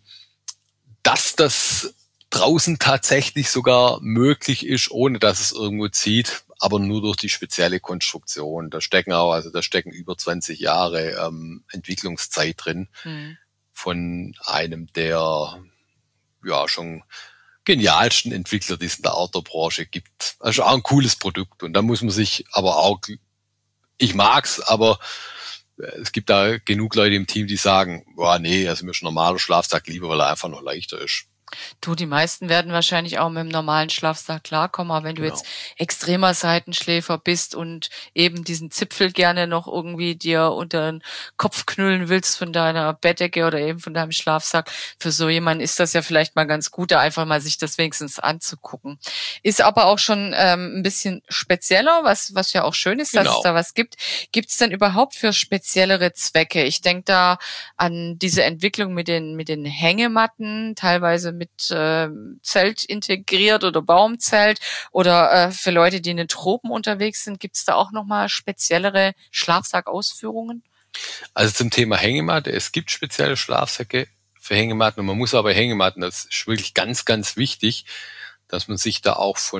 dass das draußen tatsächlich sogar möglich ist, ohne dass es irgendwo zieht, aber nur durch die spezielle Konstruktion. Da stecken auch, also da stecken über zwanzig Jahre ähm, Entwicklungszeit drin mhm. von einem der ja schon genialsten Entwickler, die es in der Outdoor-Branche gibt. Also auch ein cooles Produkt. Und da muss man sich aber auch, ich mag's, aber es gibt da genug Leute im Team, die sagen, boah, nee, also mir ist ein normaler Schlafsack lieber, weil er einfach noch leichter ist. Du, die meisten werden wahrscheinlich auch mit dem normalen Schlafsack klarkommen, aber wenn du genau. jetzt extremer Seitenschläfer bist und eben diesen Zipfel gerne noch irgendwie dir unter den Kopf knüllen willst von deiner Bettdecke oder eben von deinem Schlafsack, für so jemanden ist das ja vielleicht mal ganz gut, da einfach mal sich das wenigstens anzugucken. Ist aber auch schon ähm, ein bisschen spezieller, was was ja auch schön ist, dass genau. es da was gibt. Gibt es denn überhaupt für speziellere Zwecke? Ich denke da an diese Entwicklung mit den mit den Hängematten, teilweise mit äh, Zelt integriert oder Baumzelt oder äh, für Leute, die in den Tropen unterwegs sind, gibt es da auch nochmal speziellere Schlafsackausführungen? Also zum Thema Hängematte, es gibt spezielle Schlafsäcke für Hängematten und man muss aber Hängematten, das ist wirklich ganz, ganz wichtig, dass man sich da auch von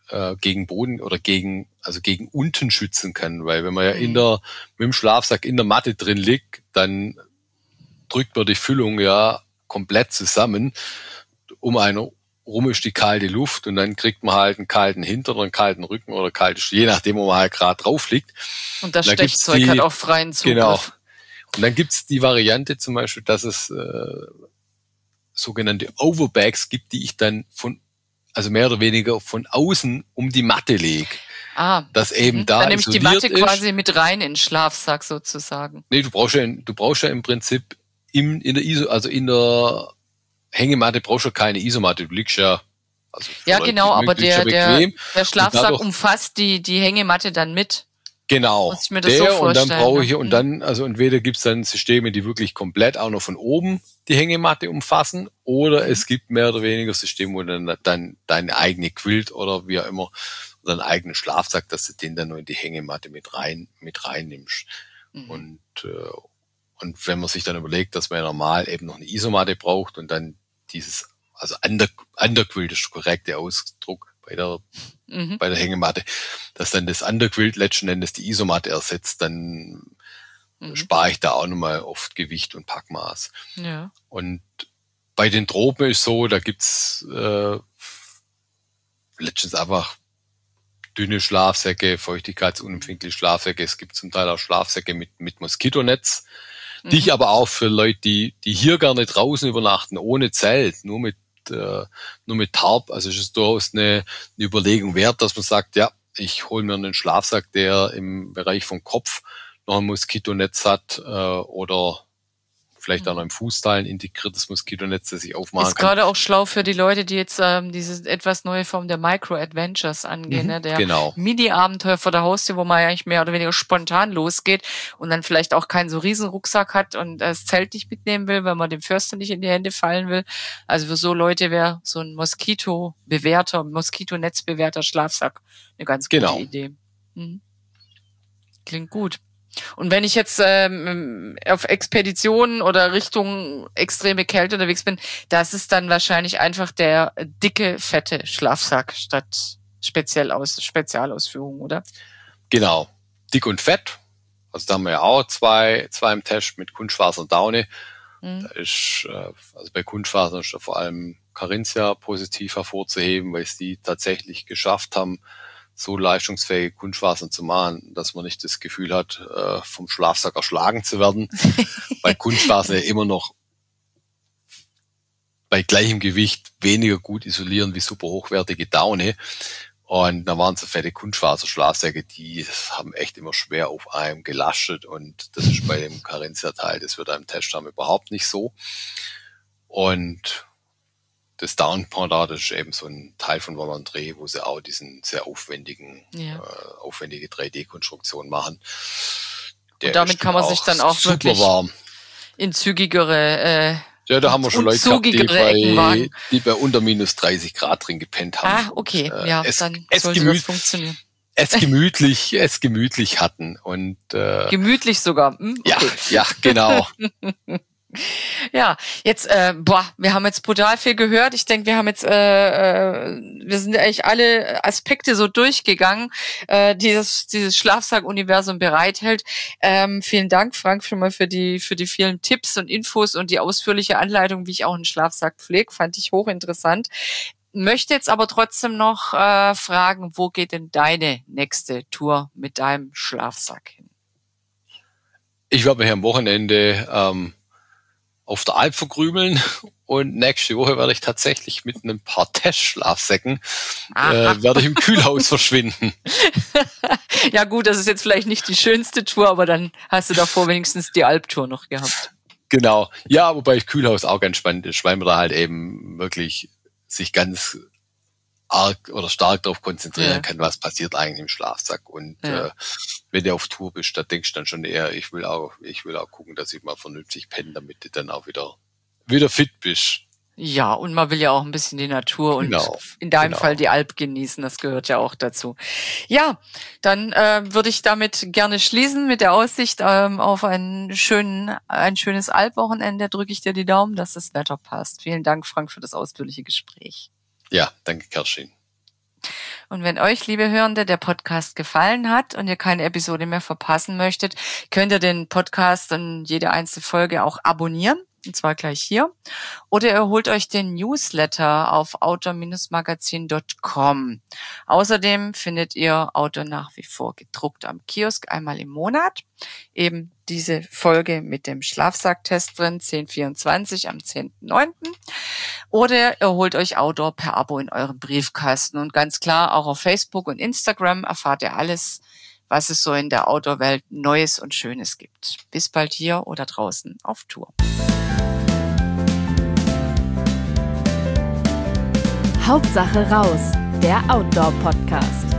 äh, gegen Boden oder gegen, also gegen unten schützen kann. Weil wenn man ja in der, mit dem Schlafsack in der Matte drin liegt, dann drückt man die Füllung ja komplett zusammen. Um einen rum ist die kalte Luft und dann kriegt man halt einen kalten Hintern oder einen kalten Rücken oder kalte, je nachdem, wo man halt gerade drauf liegt. Und das Stechzeug die, hat auch freien Zugriff. Genau. Und dann gibt's die Variante zum Beispiel, dass es äh, sogenannte Overbags gibt, die ich dann von, also mehr oder weniger von außen um die Matte lege. Ah. Dass eben mhm. da Dann nehme ich die Matte ist. quasi mit rein in den Schlafsack sozusagen. Nee, du brauchst ja, du brauchst ja im Prinzip im, in der ISO, also in der Hängematte brauchst du keine Isomatte, du liegst ja, also ja genau, aber der, der, der Schlafsack dadurch, umfasst die, die Hängematte dann mit. Genau, muss ich mir das der so und dann brauche ich, ne? und dann, also entweder gibt's dann Systeme, die wirklich komplett auch noch von oben die Hängematte umfassen, oder es gibt mehr oder weniger Systeme, wo du dann, dann deine eigene Quilt oder wie auch immer, oder einen eigenen Schlafsack, dass du den dann nur in die Hängematte mit rein, mit reinnimmst. Mhm. Und, äh, und wenn man sich dann überlegt, dass man ja normal eben noch eine Isomatte braucht und dann dieses, also Under, Underquilt ist der korrekte Ausdruck bei der, mhm. bei der Hängematte, dass dann das Underquilt letzten Endes die Isomatte ersetzt, dann mhm. spare ich da auch nochmal oft Gewicht und Packmaß. Ja. Und bei den Tropen ist so, da gibt's äh, letztens einfach dünne Schlafsäcke, feuchtigkeitsunempfindliche Schlafsäcke. Es gibt zum Teil auch Schlafsäcke mit, mit Moskitonetz, mhm. die ich aber auch für Leute, die, die hier gerne draußen übernachten, ohne Zelt, nur mit, äh, nur mit Tarp, also es ist durchaus eine, eine Überlegung wert, dass man sagt, ja, ich hole mir einen Schlafsack, der im Bereich vom Kopf noch ein Moskitonetz hat, äh, oder vielleicht auch noch im Fußteil ein integriertes Moskitonetz, das ich aufmachen ist kann. Ist gerade auch schlau für die Leute, die jetzt ähm, diese etwas neue Form der Micro-Adventures angehen, mhm, ne? Der genau. Mini-Abenteuer vor der Haustür, wo man eigentlich mehr oder weniger spontan losgeht und dann vielleicht auch keinen so riesen Rucksack hat und das Zelt nicht mitnehmen will, weil man dem Förster nicht in die Hände fallen will. Also für so Leute wäre so ein Moskito-bewährter, Moskitonetz-bewährter Schlafsack eine ganz gute genau. Idee. Mhm. Klingt gut. Und wenn ich jetzt ähm, auf Expeditionen oder Richtung extreme Kälte unterwegs bin, das ist dann wahrscheinlich einfach der dicke, fette Schlafsack statt speziell aus, Spezialausführung, oder? Genau, dick und fett. Also da haben wir ja auch zwei, zwei im Test mit Kunstfaser und Daune. Mhm. Da ist, äh, also bei Kunstfaser ist da vor allem Carinthia positiv hervorzuheben, weil es die tatsächlich geschafft haben, so leistungsfähige Kunstfasern zu machen, dass man nicht das Gefühl hat, vom Schlafsack erschlagen zu werden. Bei Kunstfasern ja immer noch bei gleichem Gewicht weniger gut isolieren wie super hochwertige Daune. Und da waren so fette Kunstfaser-Schlafsäcke, die haben echt immer schwer auf einem gelastet. Und das ist bei dem Carinthia-Teil, das wird im Test haben, überhaupt nicht so. Und das Down-Pendant, das ist eben so ein Teil von Volandre, wo sie auch diesen sehr aufwendigen, ja. äh, aufwendige drei D-Konstruktion machen. Der und damit kann man sich dann auch wirklich warm. in zügigere äh, Ja, da haben wir schon Leute gehabt, die bei, die bei unter minus dreißig Grad drin gepennt haben. Ah, okay, und, äh, ja, es, dann es sollte gemüt, das funktionieren. Es gemütlich, es gemütlich hatten. Und äh, gemütlich sogar. Hm? Okay. Ja, ja, genau. Ja, jetzt, äh, boah, wir haben jetzt brutal viel gehört. Ich denke, wir haben jetzt, äh, äh, wir sind eigentlich alle Aspekte so durchgegangen, äh, dieses dieses Schlafsack-Universum bereithält. Ähm, vielen Dank, Frank, schon mal für die für die vielen Tipps und Infos und die ausführliche Anleitung, wie ich auch einen Schlafsack pflege. Fand ich hochinteressant. Möchte jetzt aber trotzdem noch äh, fragen, wo geht denn deine nächste Tour mit deinem Schlafsack hin? Ich werde mich am Wochenende ähm, auf der Alp verkrümeln und nächste Woche werde ich tatsächlich mit einem paar Testschlafsäcken äh, werde ich im Kühlhaus verschwinden. Ja gut, das ist jetzt vielleicht nicht die schönste Tour, aber dann hast du davor wenigstens die Alptour noch gehabt. Genau. Ja, wobei ich Kühlhaus auch ganz spannend ist, weil man da halt eben wirklich sich ganz arg oder stark darauf konzentrieren ja. kann, was passiert eigentlich im Schlafsack. Und ja. äh, wenn du auf Tour bist, da denkst du dann schon eher, ich will auch, ich will auch gucken, dass ich mal vernünftig penne, damit du dann auch wieder, wieder fit bist. Ja, und man will ja auch ein bisschen die Natur genau. und in deinem genau. Fall die Alp genießen, das gehört ja auch dazu. Ja, dann äh, würde ich damit gerne schließen mit der Aussicht ähm, auf einen schönen, ein schönes Alpwochenende. Drücke ich dir die Daumen, dass das Wetter passt. Vielen Dank, Frank, für das ausführliche Gespräch. Ja, danke, Kerstin. Und wenn euch, liebe Hörende, der Podcast gefallen hat und ihr keine Episode mehr verpassen möchtet, könnt ihr den Podcast und jede einzelne Folge auch abonnieren. Und zwar gleich hier. Oder ihr holt euch den Newsletter auf outdoor Bindestrich magazin Punkt com. Außerdem findet ihr Outdoor nach wie vor gedruckt am Kiosk einmal im Monat. Eben diese Folge mit dem Schlafsacktest drin, zehn vierundzwanzig am zehnten neunten Oder ihr holt euch Outdoor per Abo in euren Briefkasten. Und ganz klar, auch auf Facebook und Instagram erfahrt ihr alles, was es so in der Outdoor-Welt Neues und Schönes gibt. Bis bald hier oder draußen auf Tour. Hauptsache raus, der Outdoor-Podcast.